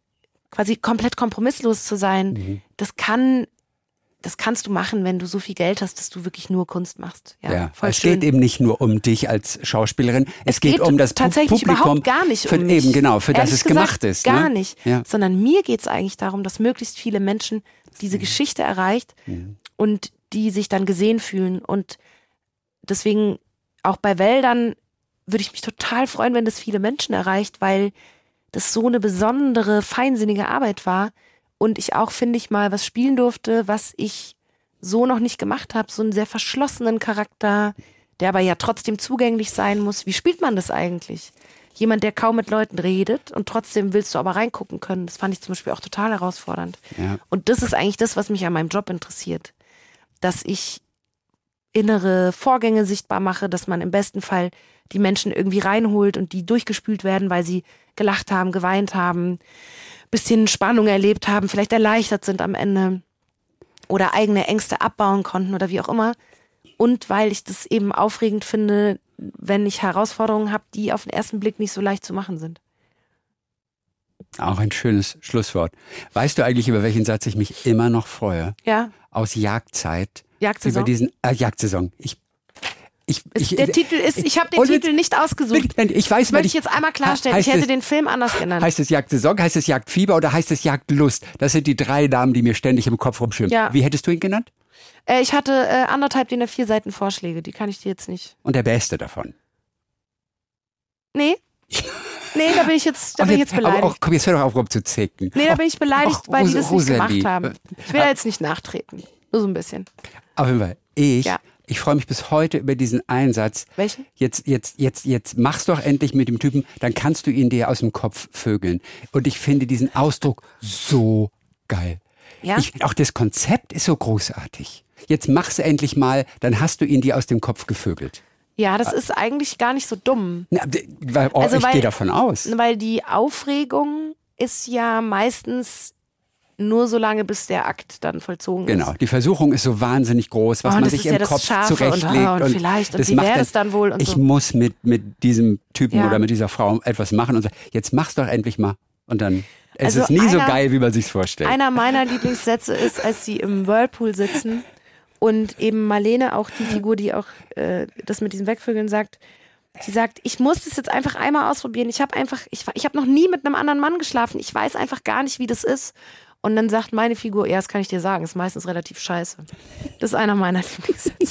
quasi komplett kompromisslos zu sein, mhm. das kann, das kannst du machen, wenn du so viel Geld hast, dass du wirklich nur Kunst machst. Ja, ja. voll es schön. geht eben nicht nur um dich als Schauspielerin, es, es geht, geht um das tatsächlich Publikum. Überhaupt gar nicht für, um mich. Eben, genau, für Ehrlich das es gesagt, gemacht ist. Gar ne? nicht, ja. sondern mir geht es eigentlich darum, dass möglichst viele Menschen diese mhm. Geschichte erreicht mhm. und die sich dann gesehen fühlen. Und deswegen auch bei Wäldern würde ich mich total freuen, wenn das viele Menschen erreicht, weil das so eine besondere, feinsinnige Arbeit war und ich auch, finde ich, mal was spielen durfte, was ich so noch nicht gemacht habe, so einen sehr verschlossenen Charakter, der aber ja trotzdem zugänglich sein muss. Wie spielt man das eigentlich? Jemand, der kaum mit Leuten redet und trotzdem willst du aber reingucken können. Das fand ich zum Beispiel auch total herausfordernd. Ja. Und das ist eigentlich das, was mich an meinem Job interessiert. Dass ich innere Vorgänge sichtbar mache, dass man im besten Fall die Menschen irgendwie reinholt und die durchgespült werden, weil sie gelacht haben, geweint haben, bisschen Spannung erlebt haben, vielleicht erleichtert sind am Ende oder eigene Ängste abbauen konnten oder wie auch immer. Und weil ich das eben aufregend finde, wenn ich Herausforderungen habe, die auf den ersten Blick nicht so leicht zu machen sind. Auch ein schönes Schlusswort. Weißt du eigentlich, über welchen Satz ich mich immer noch freue? Ja. Aus Jagdzeit. Jagdsaison. Über diesen äh, Jagdsaison. Ich, ich, ich, der Titel ist, ich habe den und Titel nicht ausgesucht. Ich weiß, Möchte ich jetzt einmal klarstellen. Ich hätte es, den Film anders genannt. Heißt es Jagdsaison, heißt es Jagdfieber oder heißt es Jagdlust? Das sind die drei Namen, die mir ständig im Kopf rumschwimmen. Ja. Wie hättest du ihn genannt? Äh, ich hatte äh, anderthalb D I N A vier Seiten Vorschläge. Die kann ich dir jetzt nicht. Und der beste davon? Nee. Nee, da bin ich jetzt, da bin ich jetzt beleidigt. Aber auch, komm, jetzt hör doch auf, rum zu zicken. Nee, da bin ich beleidigt, Och, weil die das nicht Rosalie. gemacht haben. Ich will da jetzt nicht nachtreten. Nur so ein bisschen. Auf jeden Fall. Ich, ja. ich freue mich bis heute über diesen Einsatz. Welchen? Jetzt, jetzt, jetzt, jetzt mach's doch endlich mit dem Typen, dann kannst du ihn dir aus dem Kopf vögeln. Und ich finde diesen Ausdruck so geil. Ja? Ich, auch das Konzept ist so großartig. Jetzt mach's endlich mal, dann hast du ihn dir aus dem Kopf gevögelt. Ja, das ist eigentlich gar nicht so dumm. Na, weil, oh, also, ich gehe davon aus. Weil die Aufregung ist ja meistens nur so lange, bis der Akt dann vollzogen ist. Genau, die Versuchung ist so wahnsinnig groß, was oh, man sich im ja Kopf Scharfe zurechtlegt. Und, oh, und, und vielleicht, und das wie macht wäre es dann wohl? Und ich so. muss mit, mit diesem Typen ja. oder mit dieser Frau etwas machen. Und so, jetzt mach's doch endlich mal. Und dann es also ist nie einer, so geil, wie man sich's vorstellt. Einer meiner Lieblingssätze ist, als sie im Whirlpool sitzen und eben Marlene, auch die Figur, die auch äh, das mit diesem Wegvögeln sagt, sie sagt, ich muss das jetzt einfach einmal ausprobieren. Ich habe einfach, ich, ich habe noch nie mit einem anderen Mann geschlafen. Ich weiß einfach gar nicht, wie das ist. Und dann sagt meine Figur, ja, das kann ich dir sagen, ist meistens relativ scheiße. Das ist einer meiner Lieblingssätze.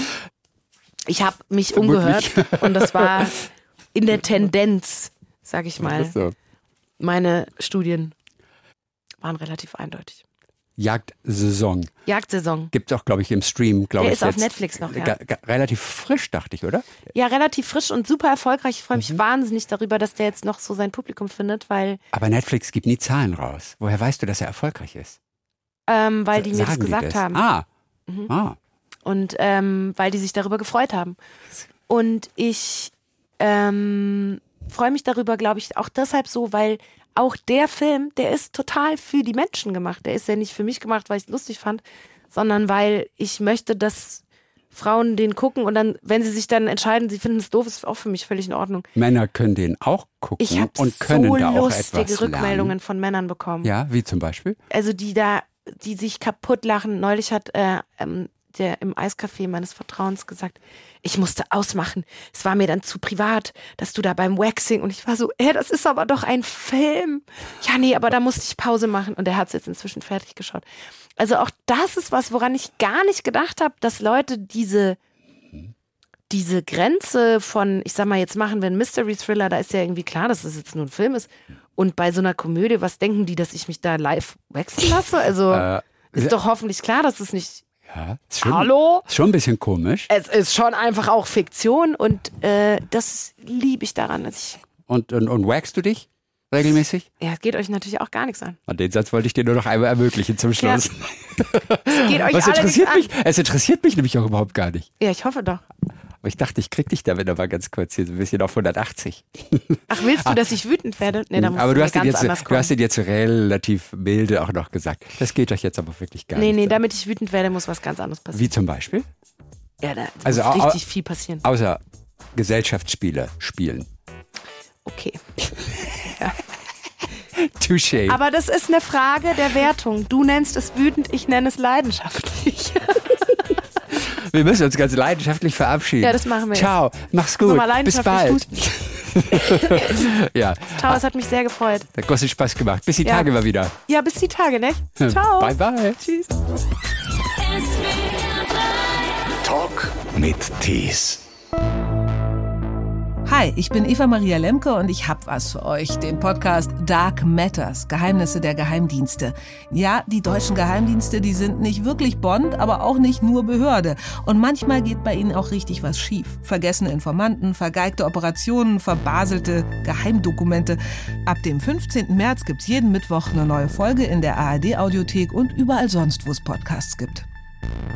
Ich habe mich umgehört und das war in der Tendenz, sag ich mal. So. Meine Studien waren relativ eindeutig. Jagdsaison. Jagdsaison. Gibt es auch, glaube ich, im Stream. Der ich, ist auf jetzt Netflix noch, ja. Ga, ga, relativ frisch, dachte ich, oder? Ja, relativ frisch und super erfolgreich. Ich freue mich mhm. wahnsinnig darüber, dass der jetzt noch so sein Publikum findet, weil... Aber Netflix gibt nie Zahlen raus. Woher weißt du, dass er erfolgreich ist? Ähm, weil die Sagen mir das gesagt das? haben. Ah. Mhm. ah. Und ähm, weil die sich darüber gefreut haben. Und ich ähm, freue mich darüber, glaube ich, auch deshalb so, weil auch der Film, der ist total für die Menschen gemacht. Der ist ja nicht für mich gemacht, weil ich es lustig fand, sondern weil ich möchte, dass Frauen den gucken und dann, wenn sie sich dann entscheiden, sie finden es doof, ist auch für mich völlig in Ordnung. Männer können den auch gucken ich und können so da auch etwas lustige Rückmeldungen lernen. Von Männern bekommen. Ja, wie zum Beispiel? Also die da, die sich kaputt lachen. Neulich hat äh, ähm, der im Eiscafé meines Vertrauens gesagt, ich musste ausmachen. Es war mir dann zu privat, dass du da beim Waxing und ich war so, äh, das ist aber doch ein Film. Ja, nee, aber da musste ich Pause machen und er hat es jetzt inzwischen fertig geschaut. Also auch das ist was, woran ich gar nicht gedacht habe, dass Leute diese diese Grenze von, ich sag mal, jetzt machen wir einen Mystery-Thriller, da ist ja irgendwie klar, dass das jetzt nur ein Film ist. Und bei so einer Komödie, was denken die, dass ich mich da live waxen lasse? Also äh, ist doch hoffentlich klar, dass es nicht... Ja, ist schon, Hallo? Ist schon ein bisschen komisch. Es ist schon einfach auch Fiktion und äh, das liebe ich daran. Dass ich und, und, und waxst du dich regelmäßig? Ja, geht euch natürlich auch gar nichts an. Und den Satz wollte ich dir nur noch einmal ermöglichen zum Schluss. Ja. Es geht euch Was alle interessiert nichts mich? Es interessiert mich nämlich auch überhaupt gar nicht. Ja, ich hoffe doch. Aber ich dachte, ich krieg dich damit aber ganz kurz hier so ein bisschen auf hundertachtzig. Ach, willst du, dass ich wütend werde? Nee, da musst aber du du hast, ganz jetzt, anders du kommen. hast den jetzt relativ milde auch noch gesagt. Das geht euch jetzt aber wirklich gar nee, nicht. Nee, nee, an. damit ich wütend werde, muss was ganz anderes passieren. Wie zum Beispiel? Ja, da also muss au- richtig viel passieren. Außer Gesellschaftsspiele spielen. Okay. Ja. Touché. Aber das ist eine Frage der Wertung. Du nennst es wütend, ich nenne es leidenschaftlich. Wir müssen uns ganz leidenschaftlich verabschieden. Ja, das machen wir. Ciao, mach's gut. Bis bald. Ja. Ciao, es hat mich sehr gefreut. Hat großen Spaß gemacht. Bis die Ja. Tage mal wieder. Ja, bis die Tage, ne? Ciao. Bye, bye. Tschüss. Talk mit Tees. Hi, ich bin Eva Maria Lemke und ich hab was für euch, den Podcast Dark Matters, Geheimnisse der Geheimdienste. Ja, die deutschen Geheimdienste, die sind nicht wirklich Bond, aber auch nicht nur Behörde. Und manchmal geht bei ihnen auch richtig was schief. Vergessene Informanten, vergeigte Operationen, verbaselte Geheimdokumente. Ab dem fünfzehnten März gibt's jeden Mittwoch eine neue Folge in der A R D-Audiothek und überall sonst, wo es Podcasts gibt.